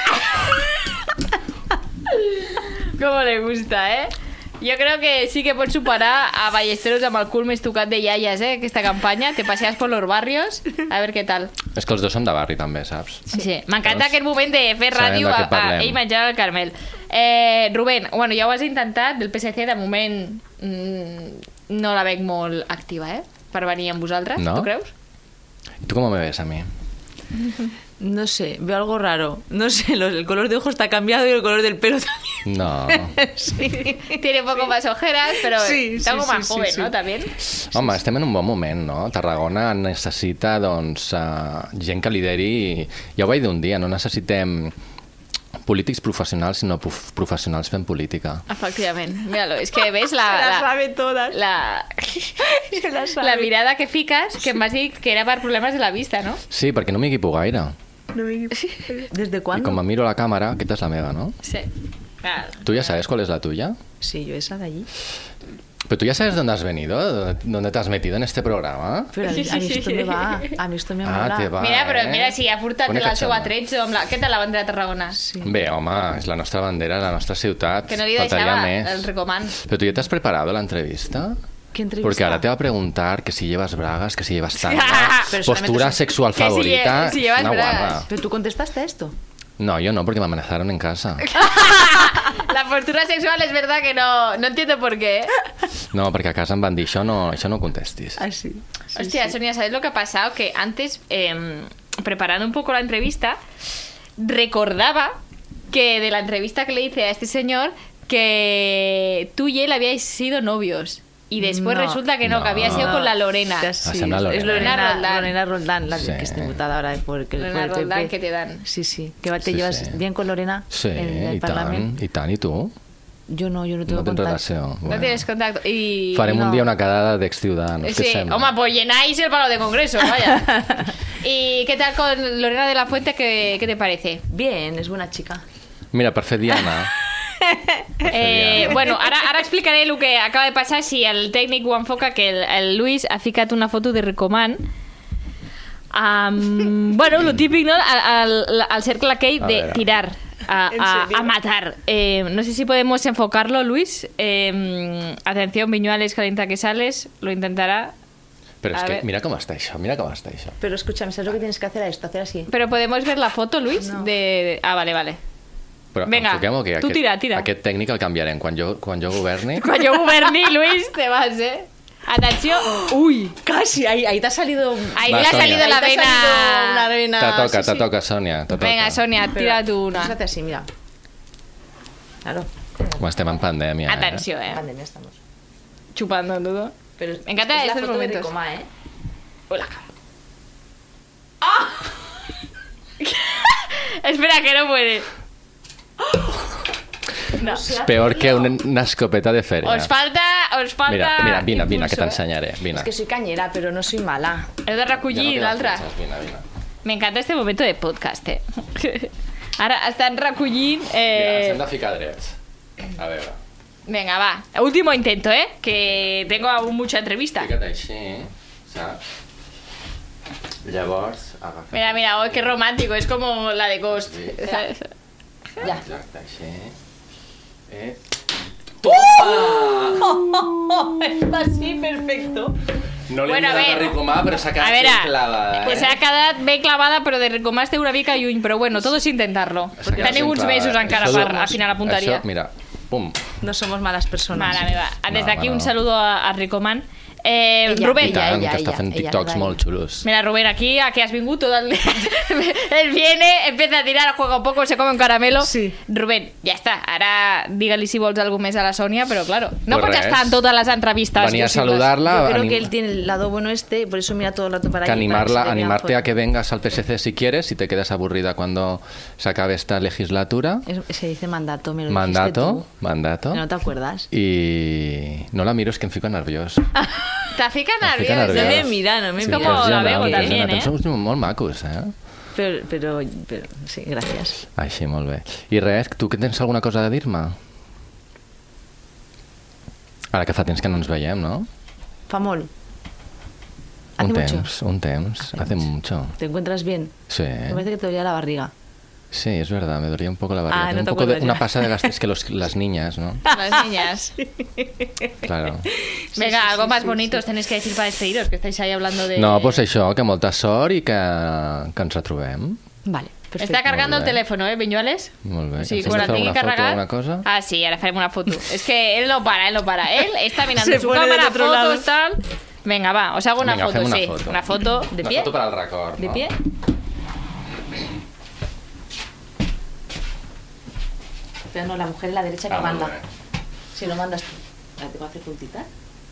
¿Cómo le gusta, eh? Jo crec que sí que pots superar a Ballesteros amb el cul més tocat de iaies, eh? Aquesta campanya. Te passeas por los barrios. A ver què tal. És que els dos són de barri, també, saps? Sí. M'encanta Doncs aquest moment de fer sabem ràdio de què a, a parlem. ell menjant el Carmel. Eh, Rubén, bueno, ja ho has intentat, del P S C de moment mm, no la veig molt activa, eh? Per venir amb vosaltres, No? tu creus? ¿Y tú cómo me ves a mí? No sé, veo algo raro. No sé, los- el color de ojo está cambiado y el color del pelo también. No. Sí. Tiene un poco más ojeras, pero Sí, está sí, como sí, más sí, joven, sí. ¿no? También. Home, estem en un bon moment, no? Tarragona necessita, doncs, uh, gent que lideri... Ja ho vaig dir un dia, no necessitem polítics professionals, sinó prof professionals fent política. Efectivament. Míralo, és que ves la... Se las la sabe todas. la, Se las sabe. la mirada que fiques, que em vas dir que era per problemes de la vista, no? Sí, perquè no m'equipo gaire. ¿Desde I cuándo? com me miro la càmera, aquesta és la meva, no? Sí. Claro. ¿Tú ya sabes cuál es la tuya? Sí, yo esa de allí. Pero tú ya sabes dónde has venido, dónde- dónde te has metido en este programa. Pero a mí, a mí esto me va. A mí esto me Ah, mola. te va. Mira, però eh? mira, si ha portat Bonica el seu xamba. atretzo amb la... Què tal la bandera de Tarragona? Sí. Bé, home, és la nostra bandera, la nostra ciutat. Que no li Faltaria deixava, més. el recoman. Pero tú ya te has preparado la entrevista. ¿Qué entrevista? Porque ahora te va a preguntar que si llevas bragas, que si llevas tanga, Pero solamente postura si- sexual que si favorita. lle- si llevas una bragas. guarra. Pero tú contestaste a esto. No, yo no, porque me amenazaron en casa. La postura sexual es verdad que no, no entiendo por qué. ¿eh? No, perquè a casa em van dir, això no, això no contestis. Así. Hostia, Sonia, ¿sabes lo que ha pasado? Que antes, eh, preparando un poco la entrevista, recordaba que de la entrevista que le hice a este señor, que tú y él habíais sido novios. Y después No. resulta que no, No. que había sido con la Lorena. Ya sí, sembla Lorena. Es Lorena, Lorena Roldán. Lorena Roldán, la Sí. que está diputada ahora porque Lorena por el Roldán, P P. que te dan. Sí, sí. ¿Que te Sí, llevas sí. bien con Lorena Sí, en el i tant, Parlamento? i tant, i tu? Yo no, yo no tengo No tens contacto. relació. No tienes contacto. Y... Farem no. un dia una quedada d'ex-ciudadanos, què Sí, et sembla? home, pues llenáis el palo de congreso, vaya. ¿Y qué tal con Lorena de la Fuente? ¿Qué, qué te parece? Bien, es buena chica. Mira, per fer Diana... Eh, bueno, ara, ara explicaré el que acaba de passar si el tècnic ho enfoca, que el, el Luis ha ficat una foto de Recoman Um, bueno, lo típic, ¿no? Al, al, al cercle aquell A de ver. tirar. A, a, a matar. Eh, no sé si podemos enfocarlo, Luis. Eh, atención, Viñuales, calienta que sales. Lo intentará. Però és A que ver. mira com està això, mira com està això. Pero escúchame, ¿sabes lo que tienes que hacer a esto? Hacer así. Pero podemos ver la foto, Luis. No. De, de- Ah, vale, vale. Però Vinga, enfoquem-ho, que tu aquest, tira, tira. aquest tècnic el canviarem. Quan jo, quan jo governi... Quan jo governi, Luis, te vas, ¿eh? Atenció. Uy. Casi, ahí, ahí te ha salido... Ahí Va, le ha Sonia. salido la ahí te ha salido una vena. vena... Te toca, sí, te sí. toca, Sònia, te toca. Venga, Sonia, tira tú una. Pues hace así, mira. Claro. Com estem en pandèmia, eh? Atenció, eh. Pandemia estamos. Chupando todo. Pero Me encanta es la estos foto de momentos. Ricomá, ¿eh? Hola. ¡Ah! Espera, que no puede. No. És peor que un- una escopeta de feria. Os falta, os falta... Mira, mira, vine, vine, que impulso, eh? t'ensenyaré. Vine. Es que soy cañera, pero no soy mala. Heu de recollir l'altre. Vine, vine. Me encanta este momento de podcast, eh? Ara estan recollint... Mira, ens Eh... hem de ficar drets. A veure, Venga, va. Último intento, ¿eh? Que tengo aún mucha entrevista. fica't així, saps? Llavors, agafa... Mira, mira, oh, qué romántico. Es como la de Ghost. Sí. ¿Sabes? Ya. Exacte, així. Eh? Es así, perfecto. No li Bueno, hem a donat a ver. Ricomà, però s'ha A quedat veure, ben clavada, pues eh? s'ha quedat ben clavada, però de Ricomà esteu una mica lluny. Però bueno, todo es intentarlo. S'ha quedat Teniu ben uns clavada. mesos encara Això- per afinar la punteria. Això, mira, pum. No somos malas personas. Mare meva. Des No, d'aquí home, un no. saludo a, a Ricomán. Eh, Ella, Rubén. I tant, ella, que està ella, fent ella, TikToks ella. molt xulos. Mira, Rubén, aquí a que has vingut todo el día. Él viene, empieza a tirar, juega un poco, se come un caramelo. Sí. Rubén, ja està. Ara digue-li si vols alguna més a la Sònia, però claro, no Pues pots res. estar en totes les entrevistes Venir a possibles. saludar-la, Yo creo anim- que él tiene el lado bueno este, por eso mira todo el rato para que allí. para animarla, que se le vea animarte mejor. a que vengas al P S C si quieres, si te quedas aburrida cuando se acabe esta legislatura. Es- se dice mandato, me lo Mandato, dijiste mandato. tú. ¿No te acuerdas? I no la miro, és que em fico nerviós. Te fica Em fica nerviós. No nerviós. me mira, no me Es mira. como la Perdona, Bego perdona, también, però eh? Som molt macos, eh? Pero, pero, pero, sí, gracias. Així, molt bé. I res, tu que tens alguna cosa de dir-me? Ara que fa temps que no ens veiem, no? Famol, ¿hace Un mucho? temps, un temps. Hace mucho. ¿Te encuentras bien? Sí. Me parece que te dolía la barriga. Sí, es verdad, me dolía un poco la barriga. Ah, Tengo no te un poco de, acuerdas una ya. pasa de gastritis que los, las niñas, ¿no? Las niñas. Claro. Venga, algo más bonito os tenéis que decir para despediros, que estáis ahí hablando de... No, pues això, que molta sort i que, que ens retrobem. Vale, perfecto. Está cargando el Molt bé. teléfono, ¿eh, Viñuales? Molt bé. Sí, Ens hem quan de el fer tingui alguna foto o carregat... alguna cosa? Ah, sí, ahora farem una foto. Es que él no para, él no para. Él está mirando Se su pone del cámara, otro fotos, lado. tal... Venga, va, os hago una Vinga, foto, fem una sí. foto. Una foto de Una pie. foto per al record, ¿De no? pie? Pero no, la mujer es la derecha que Ah, molt manda. bé. Si lo mandas tú. Ahora te voy a hacer puntita.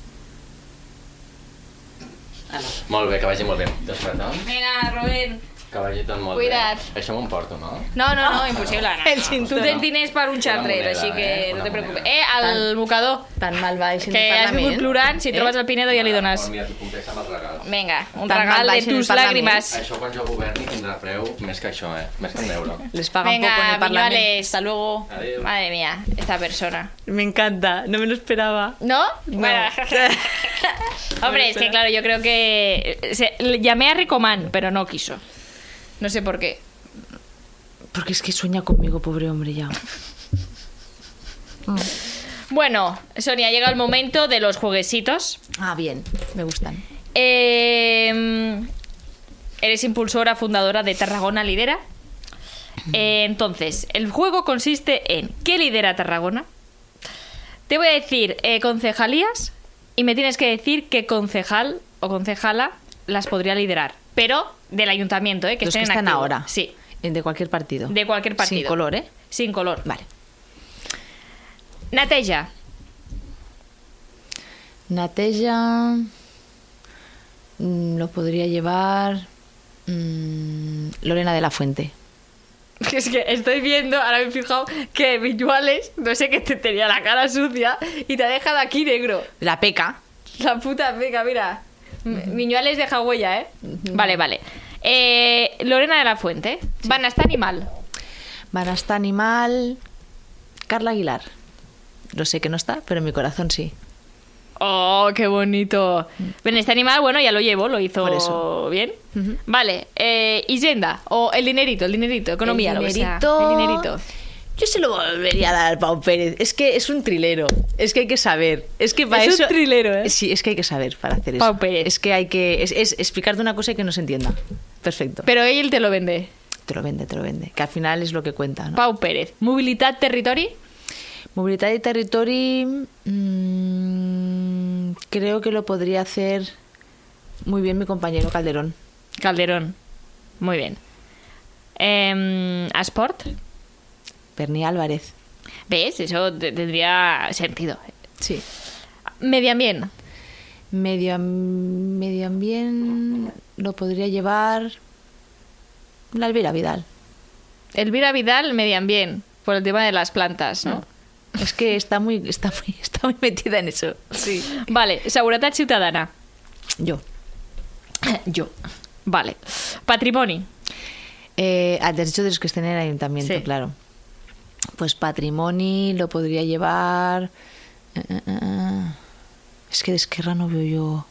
Ala. Molt bé, que vagi molt bé. Desperta'm. Venga, Rubén. Que vagi tot molt Cuida't. bé. Això m'ho emporto, no? No, no, no, imposible. No, El no. cinturó. Tu tens diners per un xarrer, moneda, així que eh? no Una te preocupes. moneda. Eh, al mocador, Tan mal va ese en que el has Parlament. vingut plorant, si Eh? trobes el Pinedo ja li dones. Mira, t'ho compleix amb el regal. Vinga, un Tan regal mal de vais en el tus Parlament. lágrimas. Això quan jo governi tindrà preu més que això, eh? Més que un euro. Les pagan poco en Venga, el Parlamento. Viñuales. Hasta luego. Adéu. Madre mía, esta persona. Me encanta, no me lo esperaba. ¿No? Bueno. Hombre, es que claro, yo creo que... se- le llamé a Ricomán, pero no quiso. No sé por qué. Porque es que sueña conmigo, pobre hombre, ya. Bueno, Sonia, llega el momento de los jueguecitos. Ah, bien, me gustan. Eh, eres impulsora, fundadora de Tarragona Lidera. Eh, entonces, el juego consiste en ¿qué lidera Tarragona? Te voy a decir eh, concejalías y me tienes que decir qué concejal o concejala las podría liderar. Pero del ayuntamiento, ¿eh? Que Los estén que en están activo. ahora. Sí, De cualquier partido. de cualquier partido. Sin color, ¿eh? Sin color. Vale. Neteja. Natella mm, lo podría llevar mm, Lorena de la Fuente. Es que estoy viendo, ahora me he fijado que Viñuales, no sé qué te tenía la cara sucia y te ha dejado aquí negro. La Peca. La puta peca, mira. Viñuales deja huella, ¿eh? Vale, vale. Eh, Lorena de la Fuente. Van a estar animal. Banasta Animal. Carla Aguilar. Lo sé que no está, pero en mi corazón sí. Oh, qué bonito. Bien, este animal, bueno, ya lo llevo, lo hizo Por eso. bien. Ujú. Vale, eh, Hisenda, o el dinerito, el dinerito, economía, El lo que sea. dinerito. El dinerito. Yo se lo volvería a dar al Pau Pérez. Es que es un trilero. Es que hay que saber. Es que para Es eso... un trilero, ¿eh? Sí, es que hay que saber para hacer Pau eso. Pérez. Es que hay que... Es, es explicarte una cosa y que no se entienda. Perfecto. Pero él te lo vende. Te lo vende, te lo vende. Que al final es lo que cuenta, ¿no? Pau Pérez. Mobilitat, territori. Movilidad y territorio... mmm, creo que lo podría hacer muy bien mi compañero Calderón. Calderón. Muy bien. Eh, Esport. Berni Álvarez. ¿Ves? Eso te- tendría sentido. Sí. Medio ambiente. Medio, am- medio ambiente lo podría llevar la Elvira Vidal. Elvira Vidal, medio ambiente. Por el tema de las plantas, ¿no? Es que está muy, está muy, está muy metida en eso. Sí. Vale, seguretat ciutadana. Yo. Yo. Vale. Patrimoni. Eh, al derecho de los que estén en el ayuntamiento, Sí. claro. Pues patrimonio lo podría llevar. eh, eh, eh. Es que de Esquerra no veo yo.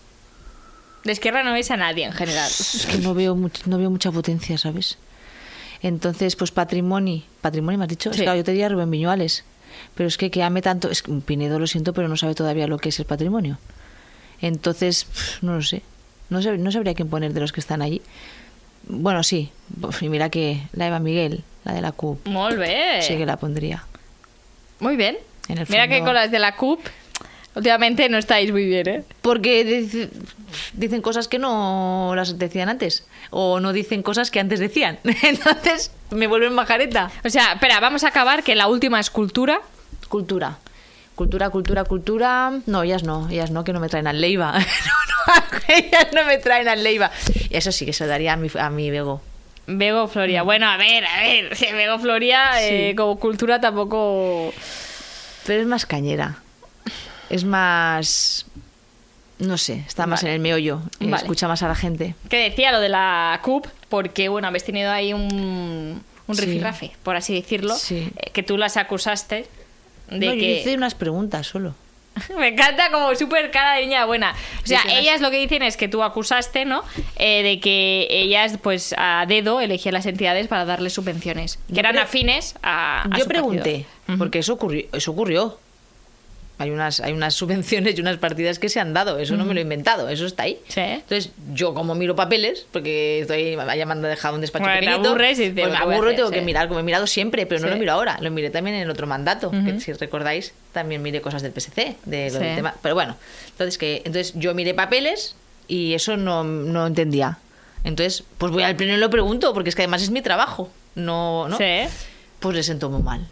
De Esquerra no ves a nadie en general. Es que no veo, much- no veo mucha potencia, ¿sabes? Entonces, pues patrimonio. ¿Patrimonio me has dicho? Es Sí. claro, yo te diría Rubén Viñuales. Pero es que que ame tanto. Es que Pinedo lo siento, pero no sabe todavía lo que es el patrimonio. Entonces, pf, no lo sé. No, sab- no sabría quién poner de los que están allí. Bueno, sí. Y mira que la Eva Miguel, la de la C U P, Molt bé. sí que la pondría. Muy bien. En el Mira que fondo- con las de la C U P últimamente no estáis muy bien, ¿eh? Porque dice- dicen cosas que no las decían antes. O no dicen cosas que antes decían. Entonces me vuelven majareta. O sea, espera, vamos a acabar que la última es cultura. Cultura. Cultura, cultura, cultura. No, ellas no, ellas no, que no me traen al Leiva. No, no, ellas no me traen al Leiva. Y eso sí que se lo daría a mi, a mi Bego. Bego Floria. Bueno, a ver, a ver. si Bego Floria, eh, Sí. como cultura tampoco. Pero es más cañera. Es más... No sé, está más Vale. en el meollo. eh, Vale. Escucha más a la gente. Que decía lo de la C U P, porque, bueno, habéis tenido ahí un, un Sí. rifirrafe, por así decirlo, Sí. eh, que tú las acusaste de No, yo que... hice unas preguntas solo. Me encanta como súper cara de niña buena. O sea, Sí, que las- ellas lo que dicen es que tú acusaste, ¿no? Eh, de que ellas, pues, a dedo elegían las entidades para darles subvenciones, que Yo eran pre- afines a, a Yo su pregunté, partido. Ujú. porque eso ocurrió, eso ocurrió. Hay unas, hay unas subvenciones y unas partidas que se han dado. Eso no me lo he inventado, eso está ahí. Sí. Entonces, yo como miro papeles, porque estoy, vaya, me han dejado un despacho Bueno, te pequeñito, aburres y dices, pues lo me que voy a aburro y hacer, tengo que sí. mirar, como he mirado siempre, pero no Sí. lo miro ahora. Lo miré también en el otro mandato, Ujú. que si recordáis, también miré cosas del P S C, de lo Sí. del tema. Pero bueno, entonces, que, entonces yo miré papeles y eso no, no entendía. Entonces, pues voy al pleno y lo pregunto, porque es que además es mi trabajo. No, ¿no? Sí. Pues le sentó muy mal.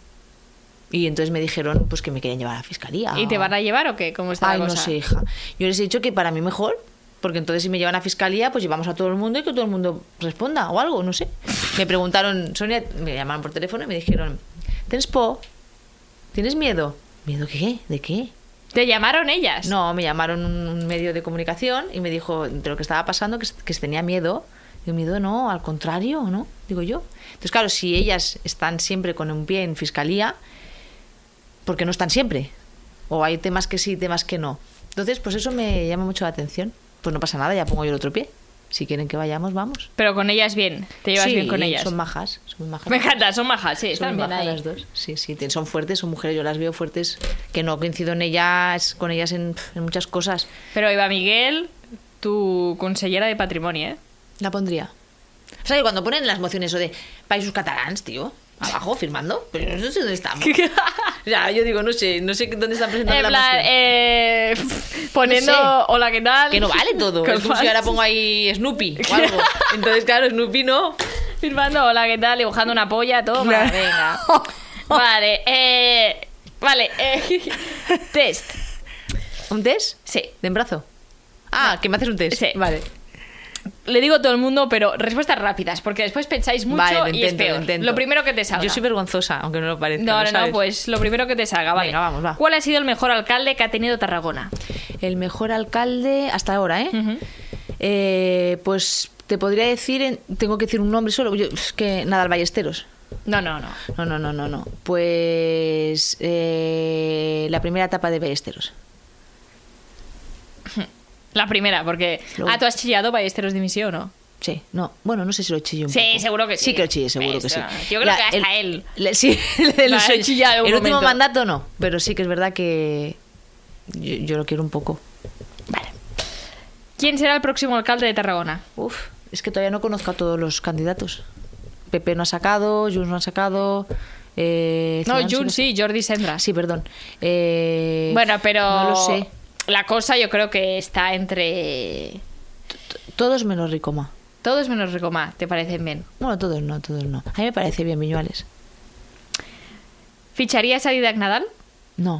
Y entonces me dijeron pues que me querían llevar a la fiscalía. ¿Y te van a llevar o qué? ¿Cómo está Ay, la no cosa? sé, hija. Yo les he dicho que para mí mejor, porque entonces si me llevan a fiscalía, pues llevamos a todo el mundo y que todo el mundo responda o algo, no sé. Me preguntaron, Sonia, me llamaron por teléfono y me dijeron, ¿tienes po? ¿Tienes miedo? ¿Miedo qué? ¿De qué? ¿Te llamaron ellas? No, me llamaron un medio de comunicación y me dijo de lo que estaba pasando, que, que tenía miedo. Digo, miedo no, al contrario, ¿no? Digo yo. Entonces, claro, si ellas están siempre con un pie en fiscalía, porque no están siempre. O hay temas que sí, temas que no. Entonces, pues eso me llama mucho la atención. Pues no pasa nada, ya pongo yo el otro pie. Si quieren que vayamos, vamos. Pero con ellas bien. ¿Te llevas Sí, bien con ellas? son majas. Son muy majas. Me encanta, son majas, sí, Son están muy bien majas ahí. las dos. Sí, sí, te- son fuertes, son mujeres. Yo las veo fuertes, que no coincido en ellas, con ellas en, en muchas cosas. Pero Eva Miguel, tu consellera de patrimonio, ¿eh? La pondría. O sea, que cuando ponen las mociones o de países catalans, tío, abajo firmando, pero no sé dónde estamos. O sea, yo digo, no sé, no sé dónde están presentando En la plan, moción. eh, poniendo No sé. hola, ¿qué tal? Que no vale todo. Con Es como si ahora pongo ahí Snoopy o algo. Entonces, claro, Snoopy no. Firmando hola, ¿qué tal? Dibujando una polla, toma, Claro. venga. Vale, eh, vale, eh, test. ¿Un test? Sí. ¿De embarazo? Ah, que me haces un test. Sí. Vale. Le digo a todo el mundo, pero respuestas rápidas, porque después pensáis mucho Vale, lo y intento, es peor. lo intento. Lo primero que te salga. Yo soy vergonzosa, aunque no lo parezca. No, ¿lo no, no, sabes? pues lo primero que te salga, vale. Venga, vamos, va. ¿Cuál ha sido el mejor alcalde que ha tenido Tarragona? El mejor alcalde hasta ahora, ¿eh? Ujú. Eh, pues te podría decir, en- tengo que decir un nombre solo, yo, es que Nadal Ballesteros. No, no, no. No, no, no, no, no. Pues eh, la primera etapa de Ballesteros. La primera, porque... Luego- Ah, ¿tú has chillado Ballesteros dimisión o no? Sí, no, bueno, no sé si lo chillé un Sí, poco. seguro que sí. Sí que lo chillé, seguro que Eso, sí. yo creo que hasta él. le- sí, el, Lo ha el- chillado un el último momento. mandato no, pero sí que es verdad que yo, yo lo quiero un poco. Vale. ¿Quién será el próximo alcalde de Tarragona? Uf, es que todavía no conozco a todos los candidatos. Pepe no ha sacado, Junts no ha sacado... Eh, No, Ciudadanos Junts sí, Jordi Sendra. Sí, perdón. Eh, Bueno, pero... No lo sé. La cosa yo creo que está entre... Todos menos Ricoma. Todos menos Ricomá, ¿te parecen bien? Bueno, todos no, todos no. A mí me parece bien Viñuales. ¿Ficharías a Didac Nadal? No.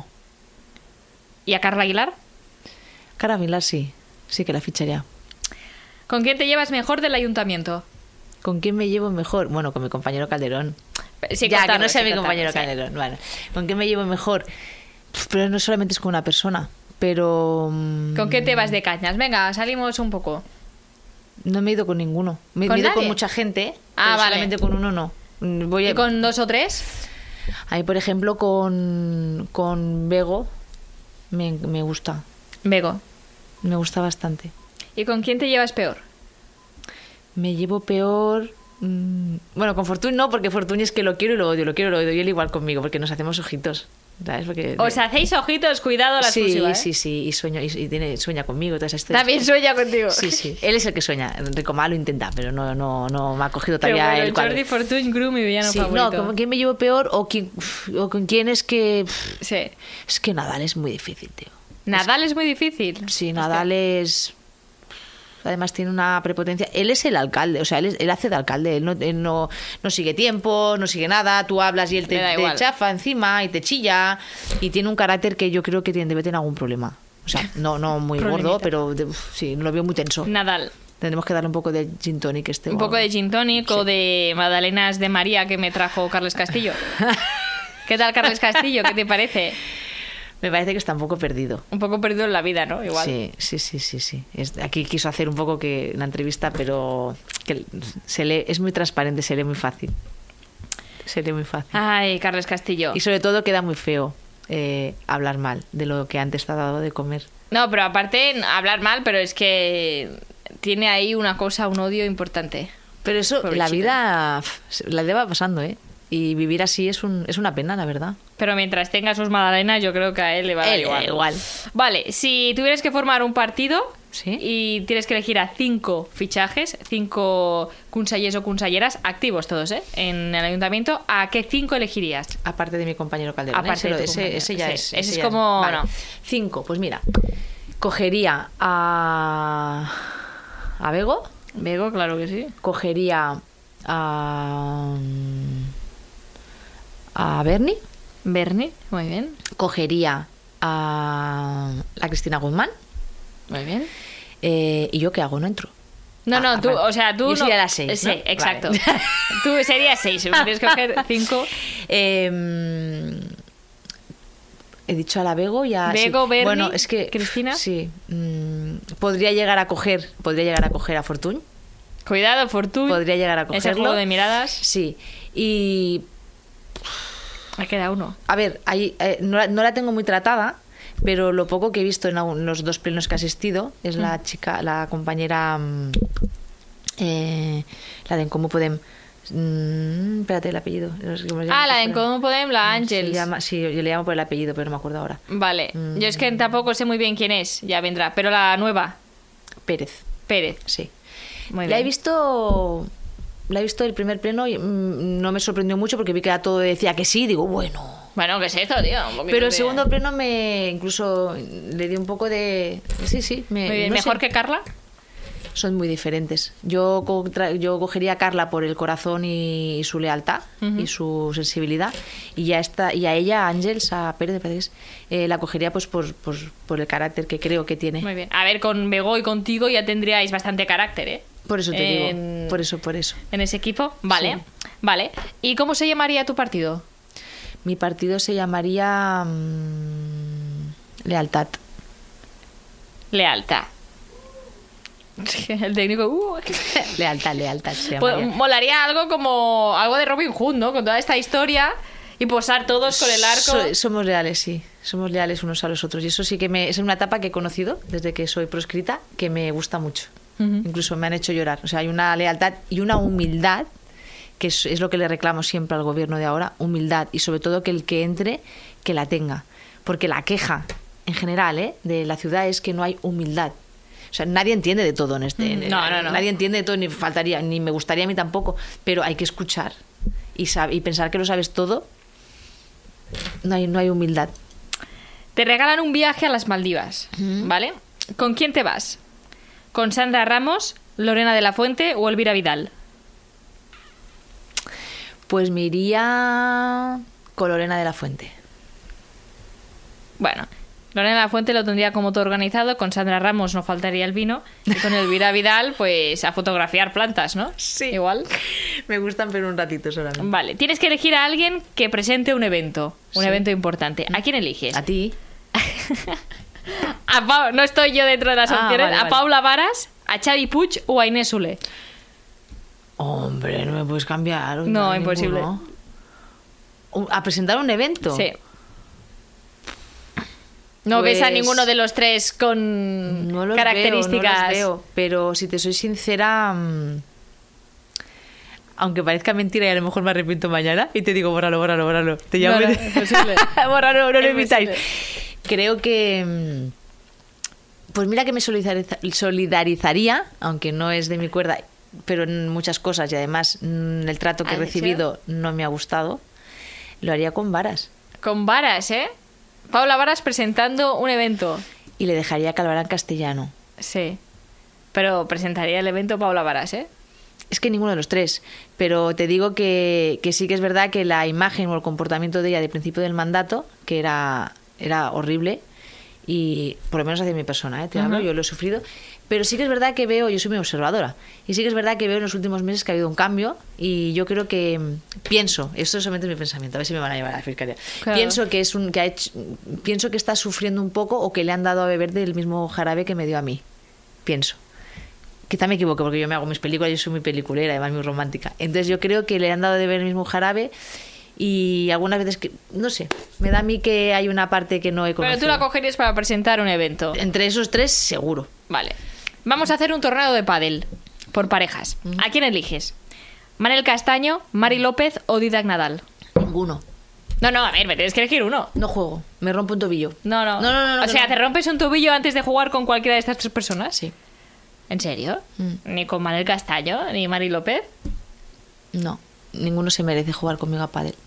¿Y a Carla Aguilar? Cara Vilar sí, sí que la ficharía. ¿Con quién te llevas mejor del ayuntamiento? ¿Con quién me llevo mejor? Bueno, con mi compañero Calderón. Sin ya, que contarlo, no sea sin mi contarlo, compañero sí. Calderón. Bueno, ¿con quién me llevo mejor? Pf, Pero no solamente es con una persona. Pero... mm, ¿Con qué te vas de cañas? Venga, salimos un poco. No me he ido con ninguno. Me he ¿Con ido con nadie? mucha gente. Ah, pero vale. solamente con uno no. Mm, Voy a... ¿Y con dos o tres? A mí, por ejemplo, con, con Bego me, me gusta. Bego. Me gusta bastante. ¿Y con quién te llevas peor? Me llevo peor... mm, Bueno, con Fortuny no, porque Fortuny es que lo quiero y lo odio, lo quiero y lo odio. Y él igual conmigo, porque nos hacemos ojitos. ¿Sabes? Porque... Os hacéis ojitos, cuidado la sí, exclusiva, ¿eh? sí, sí, y sueño, y, y tiene, sueña conmigo, toda esa historia. También sueña contigo. Sí, sí, él es el que sueña. Ricomá lo intenta, pero no, no, no me ha cogido Qué todavía bueno, el cuadro. Jordi Fortuny Gru, mi villano Sí, favorito. no, ¿con quién me llevo peor o, quién, o con quién es que... Sí. Es que Nadal es muy difícil, tío. Nadal es muy difícil. Sí, Nadal es... Además tiene una prepotencia. Él es el alcalde, o sea, él, es- él hace de alcalde. Él, no, él no, no sigue tiempo, no sigue nada. Tú hablas y él te, Le da te igual. chafa encima y te chilla. Y tiene un carácter que yo creo que tiene, debe tener algún problema. O sea, no, no muy gordo, Problemita. pero de- uf, sí, lo veo muy tenso. Nadal. Tendremos que darle un poco de gin tonic este. Un o poco algo. de gin tonic o de magdalenas de María que me trajo Carles Castillo. ¿Qué tal, Carles Castillo? ¿Qué te parece? Me parece que está un poco perdido. Un poco perdido en la vida, ¿no? Igual. Sí, sí, sí, sí, sí. Es- aquí quiso hacer un poco que una entrevista, pero que se lee, es muy transparente, se lee muy fácil. Se lee muy fácil. Ay, Carles Castillo. Y sobre todo queda muy feo eh, hablar mal de lo que antes te ha dado de comer. No, pero aparte, hablar mal, pero es que tiene ahí una cosa, un odio importante. Pero eso, Pobre la chica. vida pf, la lleva pasando, ¿eh? Y vivir así es, un, es una pena, la verdad. Pero mientras tenga sus magdalenas, yo creo que a él le va a dar Él, igual. igual. Vale, si tuvieras que formar un partido ¿Sí? y tienes que elegir a cinco fichajes, cinco consellers o conselleras, activos todos, ¿eh? En el ayuntamiento, ¿a qué cinco elegirías? Aparte de mi compañero Calderón. ¿eh? Aparte de Ese- tu ese, compañero. ese ya Sí, es. ese es ya como- Vale. no. Cinco, pues mira. Cogería a. a Bego. Bego, claro que sí. Cogería a. a Bernie. Bernie, muy bien. Cogería a. a Cristina Guzmán. Muy bien. Eh, ¿Y yo qué hago? No entro. No, Ah, no, tú, vale. o sea, tú Yo no... sería la seis, Sí, ¿no? exacto. Vale. Tú serías seis, si tienes que coger cinco. Eh, he dicho a la Bego y a... Bego, sí. Bernie, bueno, es que, Cristina. Sí. mm, podría llegar a coger... Podría llegar a coger a Fortuny. Cuidado, Fortuny. Podría llegar a Ese cogerlo. juego de miradas. Sí. Y... Me queda uno. A ver, ahí, eh, no, la, no la tengo muy tratada, pero lo poco que he visto en algún- los dos plenos que he asistido es la chica, la compañera, mm, eh, la de En Comú Podem. Mm, espérate el apellido. No sé cómo se llama. Ah, la de En Comú Podem, la Ángels. Se llama- sí, yo le llamo por el apellido, pero no me acuerdo ahora. Vale. Mm. Yo es que tampoco sé muy bien quién es, ya vendrá. Pero la nueva, Pérez, Pérez. sí. Muy La he bien. visto... La he visto el primer pleno y mm, no me sorprendió mucho porque vi que a todo decía que sí. Digo, bueno... Bueno, ¿qué es esto, tío? Un poquito Pero el de- segundo pleno me incluso le di un poco de... Sí, sí. Me, Muy bien. no ¿Mejor sé. que Carla? Son muy diferentes. Yo, contra- yo cogería a Carla por el corazón y, y su lealtad Ujú. y su sensibilidad. Y ya está, y a ella, a Ángels, a Pérez, me parece que es, eh, la cogería pues por, por, por el carácter que creo que tiene. Muy bien. A ver, con Bego y contigo ya tendríais bastante carácter, ¿eh? Por eso te En- digo. Por eso, por eso. En ese equipo. Vale. Sí. Vale. ¿Y cómo se llamaría tu partido? Mi partido se llamaría mm, Lealtad. Lealtad. El técnico... Uh, Lealtad, lealtad se pues, llamaría. molaría algo como... Algo de Robin Hood, ¿no? Con toda esta historia y posar todos con el arco. So- somos leales, sí. somos leales unos a los otros. Y eso sí que me, es una etapa que he conocido desde que soy proscrita, que me gusta mucho. Uh-huh. Incluso me han hecho llorar. O sea, hay una lealtad y una humildad, que es, es lo que le reclamo siempre al gobierno de ahora, humildad, y sobre todo que el que entre, que la tenga. Porque la queja, en general, ¿eh? de la ciudad es que no hay humildad. O sea, nadie entiende de todo en este... Mm, no, no, no. Nadie entiende de todo, ni faltaría, ni me gustaría a mí tampoco, pero hay que escuchar y, sab- y pensar que lo sabes todo. No hay, no hay humildad. Te regalan un viaje a las Maldivas, uh-huh. ¿vale? ¿Con quién te vas? ¿Con Sandra Ramos, Lorena de la Fuente o Elvira Vidal? Pues me iría con Lorena de la Fuente. Bueno, Lorena de la Fuente lo tendría como todo organizado, con Sandra Ramos no faltaría el vino, y con Elvira Vidal, pues a fotografiar plantas, ¿no? Sí. Igual. Me gustan, pero un ratito solamente. Vale, tienes que elegir a alguien que presente un evento, un sí. evento importante. ¿A quién eliges? A ti. A Pa- no estoy yo dentro de las ah, opciones. Vale, ¿A vale. Paula Varas, a Xavi Puig o a Inés Sule? Hombre, no me puedes cambiar. No, imposible. Ninguno. ¿A presentar un evento? Sí. No pues... ves a ninguno de los tres con no los características. Veo, no los veo, pero si te soy sincera, mmm, aunque parezca mentira y a lo mejor me arrepiento mañana y te digo, bórralo, bórralo, bórralo. Te llamo no, no, y te... bórralo, no lo invitáis. Creo que... Pues mira que me solidariza... solidarizaría, aunque no es de mi cuerda, pero en muchas cosas, y además el trato que he recibido no me ha gustado, lo haría con Varas. Con Varas, ¿eh? Paula Varas presentando un evento. Y le dejaría que hablara en castellano. Sí. Pero presentaría el evento Paula Varas, ¿eh? Es que ninguno de los tres. Pero te digo que, que sí que es verdad que la imagen o el comportamiento de ella de principio del mandato, que era, era horrible, y por lo menos hacia mi persona, ¿eh? Te hablo, uh-huh. yo lo he sufrido. Pero sí que es verdad que veo, yo soy muy observadora, y sí que es verdad que veo en los últimos meses que ha habido un cambio, y yo creo que pienso, esto solamente es mi pensamiento, a ver si me van a llevar a la fiscalía. Claro. Pienso que es un que ha hecho, pienso que está sufriendo un poco o que le han dado a beber del mismo jarabe que me dio a mí. Pienso. Quizá me equivoque porque yo me hago mis películas, yo soy muy peliculera, además muy romántica. Entonces yo creo que le han dado de beber el mismo jarabe. Y algunas veces que, no sé, me da a mí que hay una parte que no he conocido. Pero tú la cogerías para presentar un evento. Entre esos tres, seguro. Vale. Vamos a hacer un torneo de pádel por parejas. Uh-huh. ¿A quién eliges? ¿Manel Castaño, Mari López o Didac Nadal? Ninguno. No, no, a ver, me tienes que elegir uno. No juego, me rompo un tobillo. No, no. no, no, no o sea, no. ¿te rompes un tobillo antes de jugar con cualquiera de estas tres personas? Sí. ¿En serio? Mm. ¿Ni con Manel Castaño, ni Mari López? No, ninguno se merece jugar conmigo a pádel.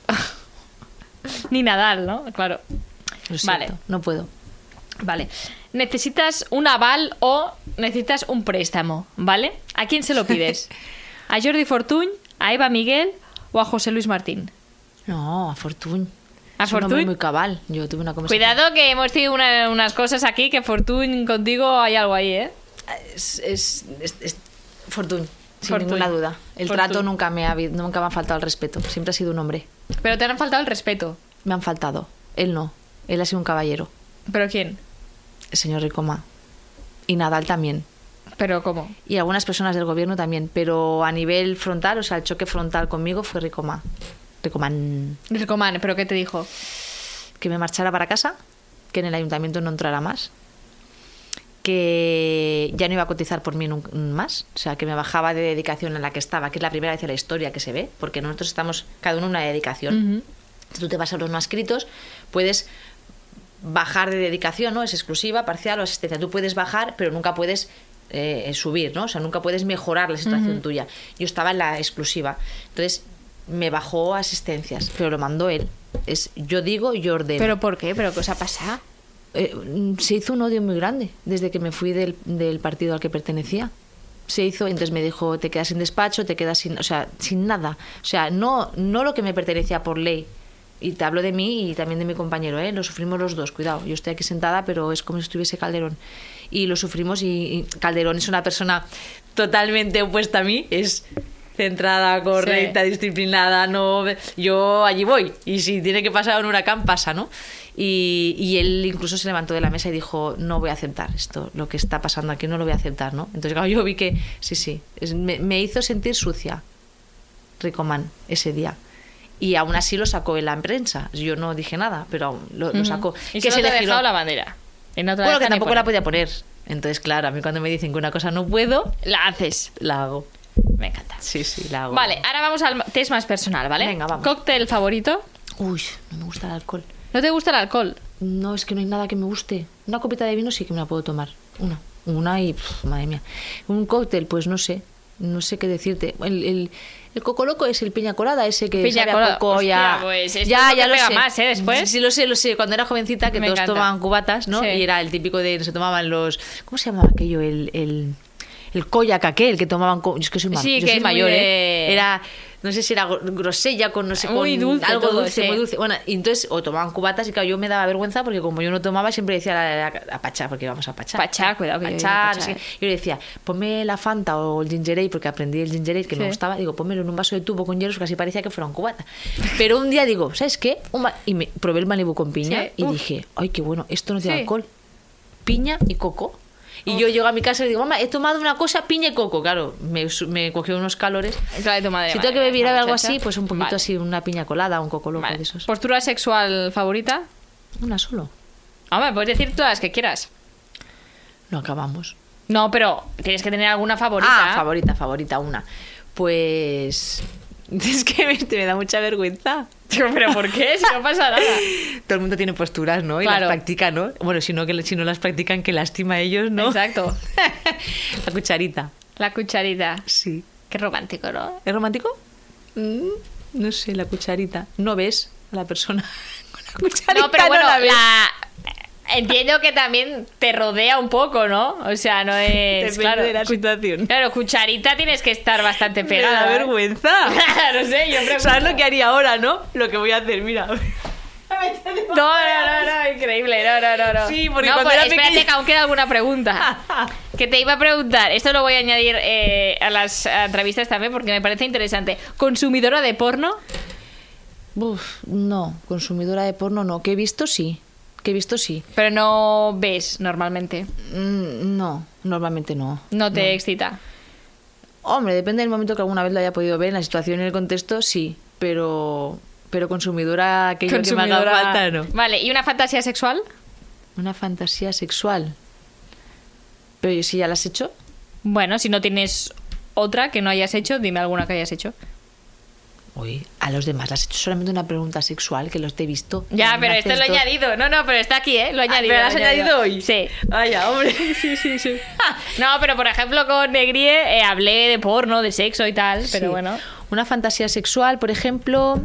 Ni Nadal, ¿no? Claro. Lo siento, vale. No puedo. Vale. ¿Necesitas un aval o necesitas un préstamo? ¿Vale? ¿A quién se lo pides? ¿A Jordi Fortuny, a Eva Miguel o a José Luis Martín? No, a Fortuny. ¿A es Fortuny? Un muy cabal. Yo tuve una conversación. Cuidado que hemos tenido una, unas cosas aquí que Fortuny contigo hay algo ahí, ¿eh? Es, es, es, es Fortuny. Sin Fortuny. ninguna duda. El Fortuny. trato nunca me ha nunca me ha faltado el respeto. Siempre ha sido un hombre. Pero te han faltado el respeto. Me han faltado. Él no. Él ha sido un caballero. ¿Pero quién? El señor Ricoma. Y Nadal también. ¿Pero cómo? Y algunas personas del gobierno también. Pero a nivel frontal, o sea, el choque frontal conmigo fue Ricoma. Ricomán. Ricomán, ¿pero qué te dijo? Que me marchara para casa, que en el ayuntamiento no entrara más, que ya no iba a cotizar por mí nunca más, o sea, que me bajaba de dedicación en la que estaba, que es la primera vez en la historia que se ve, porque nosotros estamos cada uno en una dedicación. Uh-huh. Si tú te vas a los no escritos, puedes bajar de dedicación, ¿no? Es exclusiva, parcial o asistencia. Tú puedes bajar, pero nunca puedes eh, subir, ¿no? O sea, nunca puedes mejorar la situación uh-huh. tuya. Yo estaba en la exclusiva. Entonces, me bajó asistencias, pero lo mandó él. Es yo digo, yo ordeno. ¿Pero por qué? ¿Pero qué os ha pasado? Eh, se hizo un odio muy grande desde que me fui del, del partido al que pertenecía. Se hizo, entonces me dijo, te quedas sin despacho, te quedas sin, o sea, sin nada. O sea, no, no lo que me pertenecía por ley. Y te hablo de mí y también de mi compañero, ¿eh? Lo sufrimos los dos, cuidado. Yo estoy aquí sentada, pero es como si estuviese Calderón. Y lo sufrimos y, y Calderón es una persona totalmente opuesta a mí. Es centrada, correcta, sí. disciplinada. No, yo allí voy. Y si tiene que pasar un huracán, pasa, ¿no? Y, y él incluso se levantó de la mesa y dijo, no voy a aceptar esto, lo que está pasando aquí no lo voy a aceptar, ¿no? Entonces claro, yo vi que sí, sí, es, me, me hizo sentir sucia Ricomán ese día. Y aún así lo sacó en la prensa. Yo no dije nada, pero aún lo, lo sacó. Y que solo se te le ha giró. dejado la bandera. Y no te la Bueno, que dejan ni tampoco la poner. podía poner. Entonces, claro, a mí cuando me dicen que una cosa no puedo, La haces. la hago. Me encanta. Sí, sí, la hago. Vale, ahora vamos al test más personal, ¿vale? Venga, vamos. ¿Cóctel favorito? Uy, no me gusta el alcohol. ¿No te gusta el alcohol? No, es que no hay nada que me guste. Una copita de vino sí que me la puedo tomar. Una. Una y, pf, madre mía. Un cóctel, pues no sé. No sé qué decirte. El, el, el coco loco es el piña colada, ese que Piña sabe a colada. coco, Hostia, ya. pues esto ya, es lo ya que lo pega sé. más, ¿eh? Después. Sí, lo sé, lo sé. Cuando era jovencita, que Me todos encanta. tomaban cubatas, ¿no? Sí. Y era el típico de... Se tomaban los... ¿Cómo se llamaba aquello? El... el el koyak aquel que tomaban con... Yo es que soy, ma- Sí, yo que soy es muy mayor, de- ¿eh? Era... No sé si era gr- grosella con no sé, Muy con dulce algo todo, dulce, sí. muy dulce. Bueno, y entonces o tomaban cubatas y claro, yo me daba vergüenza porque como yo no tomaba siempre decía la, la, la- a Pachá, porque íbamos a Pachá. Pachá, cuidado que yo Pachá, iba a no Pachá, sé eh. qué. Yo le decía, ponme la Fanta o el ginger ale porque aprendí el ginger ale que Sí. me gustaba. Digo, pónmelo en un vaso de tubo con hielos porque así parecía que fuera un cubata. Pero un día digo, ¿sabes qué? Un ma- y me probé el Malibu con piña Sí. y Uf. dije, ay, qué bueno, esto no tiene Sí. alcohol. Piña y coco. Y yo llego a mi casa y le digo, mamá, he tomado una cosa, piña y coco. Claro, me, su- me cogió unos calores. Claro, de tu madre, Si madre tengo que mía, beber esta algo muchacha. así, pues un poquito Vale. así, una piña colada, un coco loco Vale. de esos. ¿Postura sexual favorita? Una solo. Hombre, puedes decir todas las que quieras. No acabamos. No, pero tienes que tener alguna favorita. Ah, favorita, favorita, una. Pues... Es que me, me da mucha vergüenza. ¿Pero por qué? Si no pasa nada. Todo el mundo tiene posturas, ¿no? Y Claro. las practica, ¿no? Bueno, si no, que, si no las practican, que lastima a ellos, ¿no? Exacto. La cucharita. La cucharita. Sí. Qué romántico, ¿no? ¿Es romántico? Mm, no sé, la cucharita. No ves a la persona con la cucharita. No, pero bueno, la ves. la... entiendo que también te rodea un poco, ¿no? O sea, no es... Depende claro, de la cu- situación. Claro, cucharita tienes que estar bastante Me pegada. da ¿eh? vergüenza. no sé, yo pregunto. ¿Sabes lo que haría ahora, no? Lo que voy a hacer, mira. No, no, no, no, increíble, no, no, no, no. Sí, porque no, cuando pues, era espérate pequeña- que aún queda alguna pregunta. Que te iba a preguntar, esto lo voy a añadir eh, a las entrevistas también porque me parece interesante. ¿Consumidora de porno? Uf, no, consumidora de porno no. Que he visto, sí. Que he visto, sí. Pero no ves normalmente. Mm, no, normalmente no. No te excita. Hombre, depende del momento que alguna vez lo haya podido ver, en la situación y en el contexto, sí. Pero, pero consumidora que yo que me haga Consumidora- falta, no. Vale, ¿y una fantasía sexual? Una fantasía sexual. Pero si ya la has hecho, Bueno, si no tienes otra que no hayas hecho, dime alguna que hayas hecho. uy, a los demás las has hecho solamente una pregunta sexual que los te he visto. Ya, Me pero haces esto lo he dos. añadido. No, no, pero está aquí, ¿eh? Lo he Ah, añadido. ¿pero lo has he añadido hoy? Sí. Vaya, hombre. Sí, sí, sí. No, pero por ejemplo con Negrie eh, hablé de porno, de sexo y tal, pero Sí. bueno. Una fantasía sexual, por ejemplo,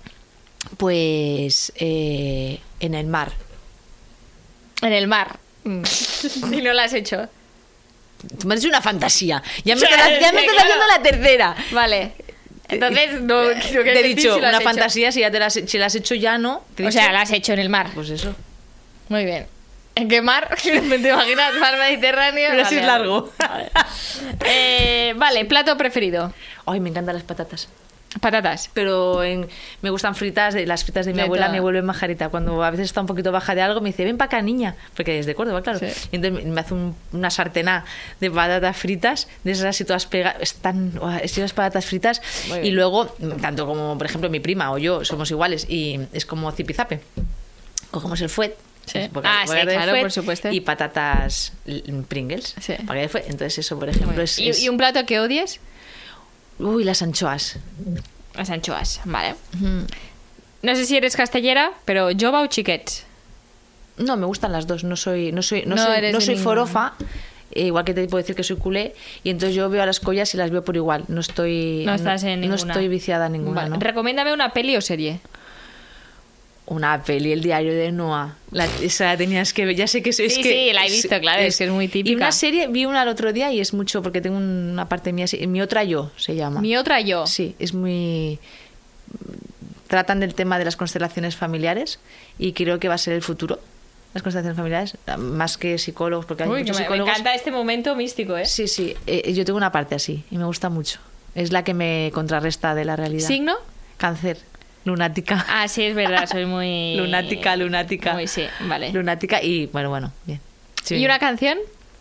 pues eh, en el mar. En el mar. Y no lo has hecho. Tú me has dicho una fantasía. Ya me Ya, estás, ya me sí, estás claro. haciendo la tercera. Vale. Entonces, no, lo que Te he decir dicho si lo has una hecho. fantasía, si ya te la has, si la has hecho ya no. Te he O dicho- sea, la has hecho en el mar. Pues eso. Muy bien. ¿En qué mar? ¿Te imaginas? Mar Mediterráneo. Pero si Vale, es largo. Vale. Eh, vale, plato preferido. Ay, me encantan las patatas. Patatas. Pero en- me gustan fritas, de, las fritas de mi De abuela todo. me vuelven majarita. Cuando a veces está un poquito baja de algo, me dice, ven para acá, niña. Porque es de Córdoba, claro. Sí. Y entonces me hace un- una sartena de patatas fritas, de esas así todas pegadas. Están uah, así las patatas fritas. Muy Y bien. luego, tanto como, por ejemplo, mi prima o yo somos iguales y es como zipizape. Cogemos el fuet. Sí. es boca- Ah, sí, bocadillo de claro, fuet por supuesto. Y patatas l- Pringles. Sí. Bocadillo de fuet. Entonces eso, por ejemplo, es... ¿Y, es- y un plato que odies? Uy, las anchoas. Las anchoas, vale. Ujú. No sé si eres castellera, pero jova o xiquets. No, me gustan las dos. No soy, no soy, no No soy, eres no de soy ninguna. forofa. eh, igual que te puedo decir que soy culé. Y entonces yo veo a las collas y las veo por igual. No estoy. No estás en no ninguna. estoy viciada en ninguna. Vale. ¿no? Recomiéndame una peli o serie. Una peli, El diario de Noah. La, esa la tenías que ver. Ya sé que es, es Sí, que sí, la he visto, claro, es que es muy típica. Y una serie, vi una el otro día y es mucho porque tengo una parte mía. así- Mi otra yo se llama. Mi otra yo. Sí, es muy. Tratan del tema de las constelaciones familiares y creo que va a ser el futuro. Las constelaciones familiares, más que psicólogos, porque hay Uy, que muchos me, me psicólogos. encanta este momento místico, ¿eh? Sí, sí, eh, yo tengo una parte así y me gusta mucho. Es la que me contrarresta de la realidad. ¿Signo? Cáncer, lunática. Ah, sí, es verdad, soy muy... Lunática, lunática. Muy, sí, vale. Lunática y bueno, bueno, bien. Sí, ¿Y una canción?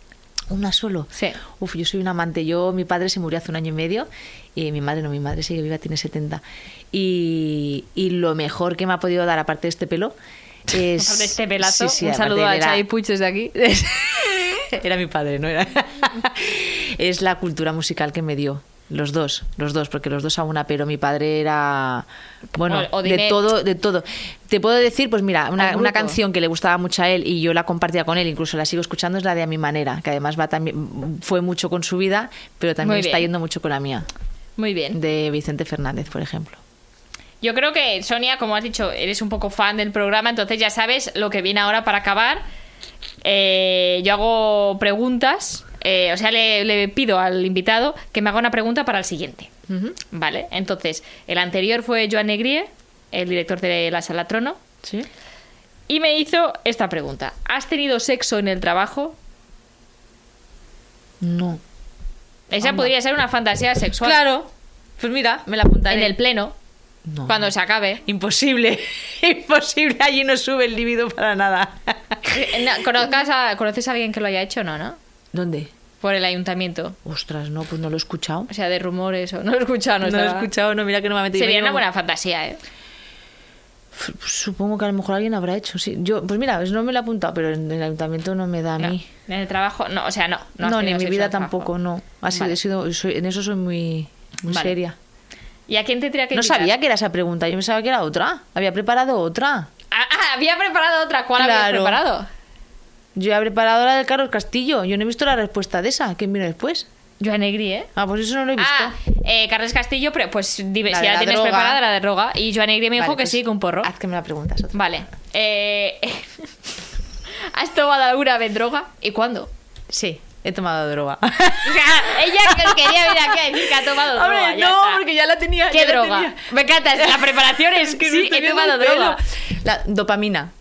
¿Una solo? Sí. Uf, yo soy un amante. Yo, mi padre se murió hace un año y medio y mi madre no, mi madre sigue viva, tiene setenta. Y, y lo mejor que me ha podido dar, aparte de este pelo, es... Aparte de este pelazo, Sí, sí, un aparte saludo a era- Xavi Puig desde aquí. Era mi padre, ¿no? Era... es la cultura musical que me dio. Los dos, los dos, porque los dos a una, pero mi padre era, bueno, O- o de dime- todo, de todo. Te puedo decir, pues mira, Un una, grupo. una canción que le gustaba mucho a él y yo la compartía con él, incluso la sigo escuchando, es la de A Mi Manera, que además va también, fue mucho con su vida, pero también Muy está bien. yendo mucho con la mía, Muy bien. de Vicente Fernández, por ejemplo. Yo creo que, Sonia, como has dicho, eres un poco fan del programa, entonces ya sabes lo que viene ahora para acabar. Eh, yo hago preguntas, eh, o sea, le, le pido al invitado que me haga una pregunta para el siguiente. Ujú. Vale, entonces, el anterior fue Joan Negrier, el director de la Sala Trono, ¿Sí? y me hizo esta pregunta. ¿Has tenido sexo en el trabajo? No. Esa Anda. podría ser una fantasía sexual. Claro, pues mira, me la apuntaré. En el pleno, No. cuando se acabe. Imposible, imposible, allí no sube el libido para nada. Eh, no, ¿conozcas a- ¿Conoces a alguien que lo haya hecho? No, ¿no? ¿Dónde? Por el ayuntamiento. Ostras, no, pues no lo he escuchado. O sea, de rumores o... No lo he escuchado, no, No lo he estaba- escuchado, no, mira que normalmente yo Sería me una llevo- buena fantasía, ¿eh? F- Supongo que a lo mejor alguien habrá hecho, sí. Yo, pues mira, no me lo he apuntado, pero en el ayuntamiento no me da a No, mí. en el trabajo, no, o sea, no. No, has ni tenido en mi sexo vida el trabajo. tampoco, no. Ha sido, Vale. he sido- soy- en eso soy muy, muy Vale. seria. ¿Y a quién tendría que No invitar? sabía que era esa pregunta, yo pensaba que era otra. Había preparado otra. Ah, ah, había preparado otra. ¿Cuál habías Claro. preparado? Yo he preparado la del Carlos Castillo. Yo no he visto la respuesta de esa. ¿Quién vino después? Joan Negri, ¿eh? Ah, pues eso no lo he visto. Ah, eh, Carles Castillo, pero pues dime, La si de ya la tienes droga. preparada la de droga. Y Joan Negri me dijo Vale, que pues sí, que un porro. Haz que me la preguntas otra. Vale. Eh, ¿Has tomado alguna vez droga? ¿Y cuándo? Sí, he tomado droga. Ella que quería venir aquí a decir que ha tomado droga. Hombre, ya no, está. porque ya la tenía. ¿Qué ya la droga? tenía. Me encanta, la preparación es que no sí, estoy he viendo tomado el pelo. droga. La dopamina.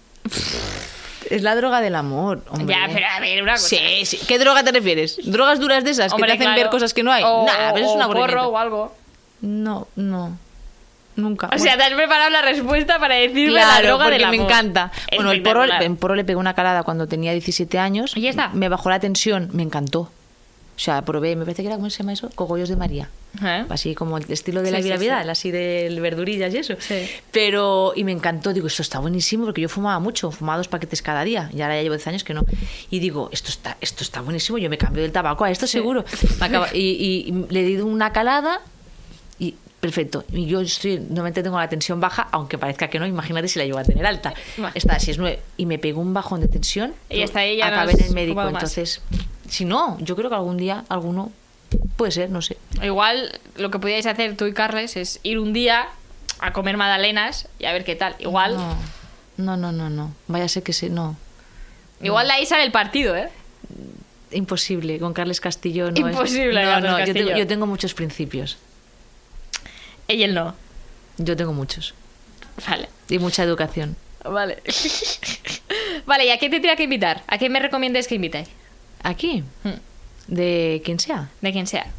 Es la droga del amor, hombre. Ya, pero a ver, una cosa. Sí, sí. ¿Qué droga te refieres? ¿Drogas duras de esas Hombre, que te hacen claro. ver cosas que no hay? O, Nah, pero es o una porro aburrimiento. o algo. No, no. Nunca. O sea, te has preparado la respuesta para decirme la claro, droga porque del me amor. encanta. Bueno, el porro, Espectacular. en porro le pegué una calada cuando tenía diecisiete años. ¿Y ya está? Me bajó la tensión, me encantó. O sea, probé, me parece que era, ¿cómo se llama eso? Cogollos de María. ¿Eh? Así como el estilo de Sí, la sí, vida sí. Vidal, así de verdurillas y eso. Sí. Pero, y me encantó, digo, esto está buenísimo, porque yo fumaba mucho, fumaba dos paquetes cada día, y ahora ya llevo diez años que no. Y digo, esto está, esto está buenísimo, yo me cambio del tabaco a esto seguro. Me acaba- y, y- y le di una calada y perfecto. Y yo estoy, normalmente tengo la tensión baja, aunque parezca que no, imagínate si la llevo a tener alta. Bueno. Está así, es nueve. Y me pegó un bajón de tensión. Y hasta ahí ya no acabé has en el médico, fumado más. entonces... Si no, yo creo que algún día alguno puede ser, no sé. Igual lo que podíais hacer tú y Carles es ir un día a comer magdalenas y a ver qué tal. Igual, No, no, no, no, no. Vaya a ser que se... No. igual de ahí sale el partido, ¿eh? Imposible, con Carles Castillo no Imposible, es... No, Carles no, yo Castillo. tengo, yo tengo muchos principios. Y él no. Yo tengo muchos. Vale. Y mucha educación. Vale. Vale, ¿y a quién te tendría que invitar? ¿A quién me recomiendas que invite? Aquí, Hmm. de quien sea. De quien sea.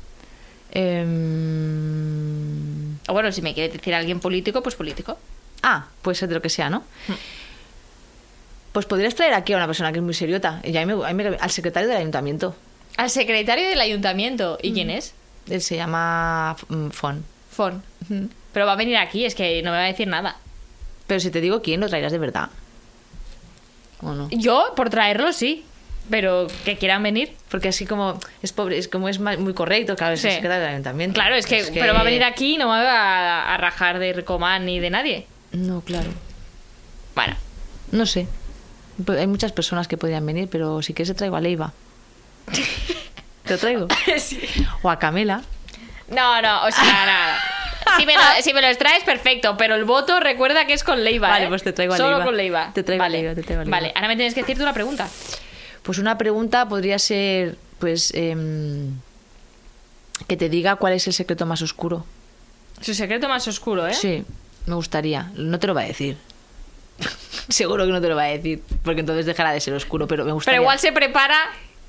Em, O bueno, si me quieres decir alguien político, pues político. Ah, puede ser de lo que sea, ¿no? Hmm. Pues podrías traer aquí a una persona que es muy seriota. Y a mí me- a mí me- al secretario del ayuntamiento. Al secretario del ayuntamiento. ¿Y quién es? Él se llama mm, Fon. Fon. Pero va a venir aquí, es que no me va a decir nada. Pero si te digo quién, lo traerás de verdad. ¿O no? Yo, por traerlo, sí. Pero que quieran venir. Porque así como es pobre, es como es ma- muy correcto, claro, es Sí. el secretario del ayuntamiento. Claro, es que, pero va a venir aquí y no me va a, a rajar de Ricomán ni de nadie. No, claro. Bueno, No sé. Pues hay muchas personas que podrían venir, pero si quieres te traigo a Leiva. ¿Te lo traigo? sí. O a Camela. No, no, o sea, nada. Si me, lo, si me los traes, perfecto, pero el voto recuerda que es con Leiva. Vale, ¿eh? pues te traigo a Solo Leiva. con Leiva. Te traigo a vale. Leiva, te traigo a Leiva. Vale, ahora me tienes que decir tú una pregunta. Pues una pregunta podría ser, pues, em, que te diga cuál es el secreto más oscuro. Su secreto más oscuro, ¿eh? Sí, me gustaría. No te lo va a decir. Seguro que no te lo va a decir, porque entonces dejará de ser oscuro, pero me gustaría. Pero igual se prepara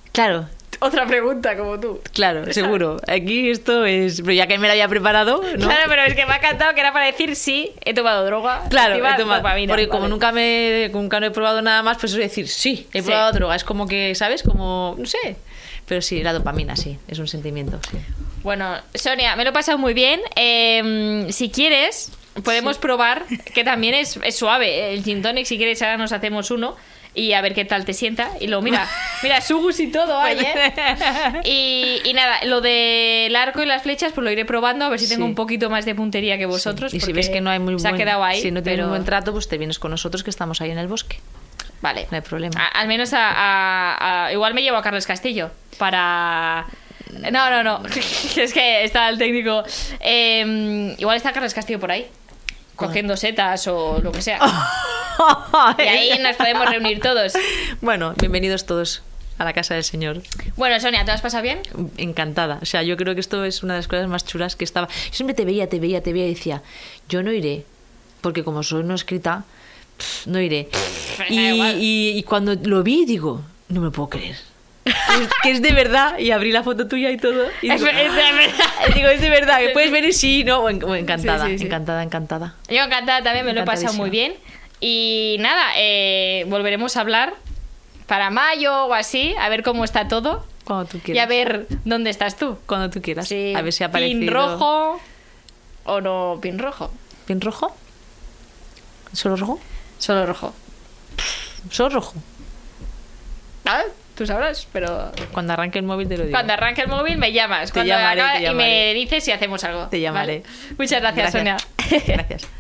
Claro. Otra pregunta, como tú. Claro, seguro. Aquí esto es... Pero ya que me la había preparado, ¿no? Claro, pero es que me ha encantado que era para decir sí, he tomado droga. Claro, activa he tomado, dopamina. porque como Vale. nunca me nunca no he probado nada más, pues eso es decir, sí, he Sí. probado droga. Es como que, ¿sabes? Como, no sé. Pero sí, la dopamina, sí, es un sentimiento, sí. Bueno, Sonia, me lo he pasado muy bien. Eh, si quieres, podemos probar, que también es, es suave. El gin tonic, si quieres, ahora nos hacemos uno. Y a ver qué tal te sienta. Y lo mira, mira, sugus y todo hay, ¿eh? Y, y nada, lo del arco y las flechas, pues lo iré probando, a ver si tengo Sí. un poquito más de puntería que vosotros. Sí. Y si porque ves que no hay muy se buen, ha quedado ahí. si no tienes pero... un buen trato, pues te vienes con nosotros que estamos ahí en el bosque. Vale. No hay problema. A- al menos a, a- a- igual me llevo a Carles Castillo para... No, no, no. Es que está el técnico. Eh, igual está Carles Castillo por ahí, cogiendo setas o lo que sea. Y ahí nos podemos reunir todos. Bueno, bienvenidos todos a la casa del Señor. Bueno, Sonia, ¿te lo has pasado bien? Encantada. O sea, yo creo que esto es una de las cosas más chulas que estaba... Yo siempre te veía, te veía, te veía y decía, yo no iré, porque como soy no escrita, pff, no iré. da Y, igual. y- y cuando lo vi, digo, no me puedo creer. Es, que es de verdad, y abrí la foto tuya y todo. Y Es digo, ver- es de verdad. digo, es de verdad, que puedes venir, sí, no, o en- o encantada, Sí, sí, sí. encantada, encantada. Yo encantada también, me lo he pasado muy bien. Y nada, eh, volveremos a hablar para mayo o así, a ver cómo está todo. Cuando tú Y quieras. a ver dónde estás tú. Cuando tú quieras. Sí, A ver si ha aparecido... ¿Pin rojo o no pin rojo? ¿Pin rojo? ¿Solo rojo? Solo rojo. Solo rojo. Ah, tú sabrás, pero Cuando arranque el móvil te lo digo. cuando arranque el móvil me llamas. Te Cuando llamaré, acabe- te y me llamaré. dices si hacemos algo. Te llamaré. ¿vale? Muchas gracias, Gracias. Sonia. Gracias.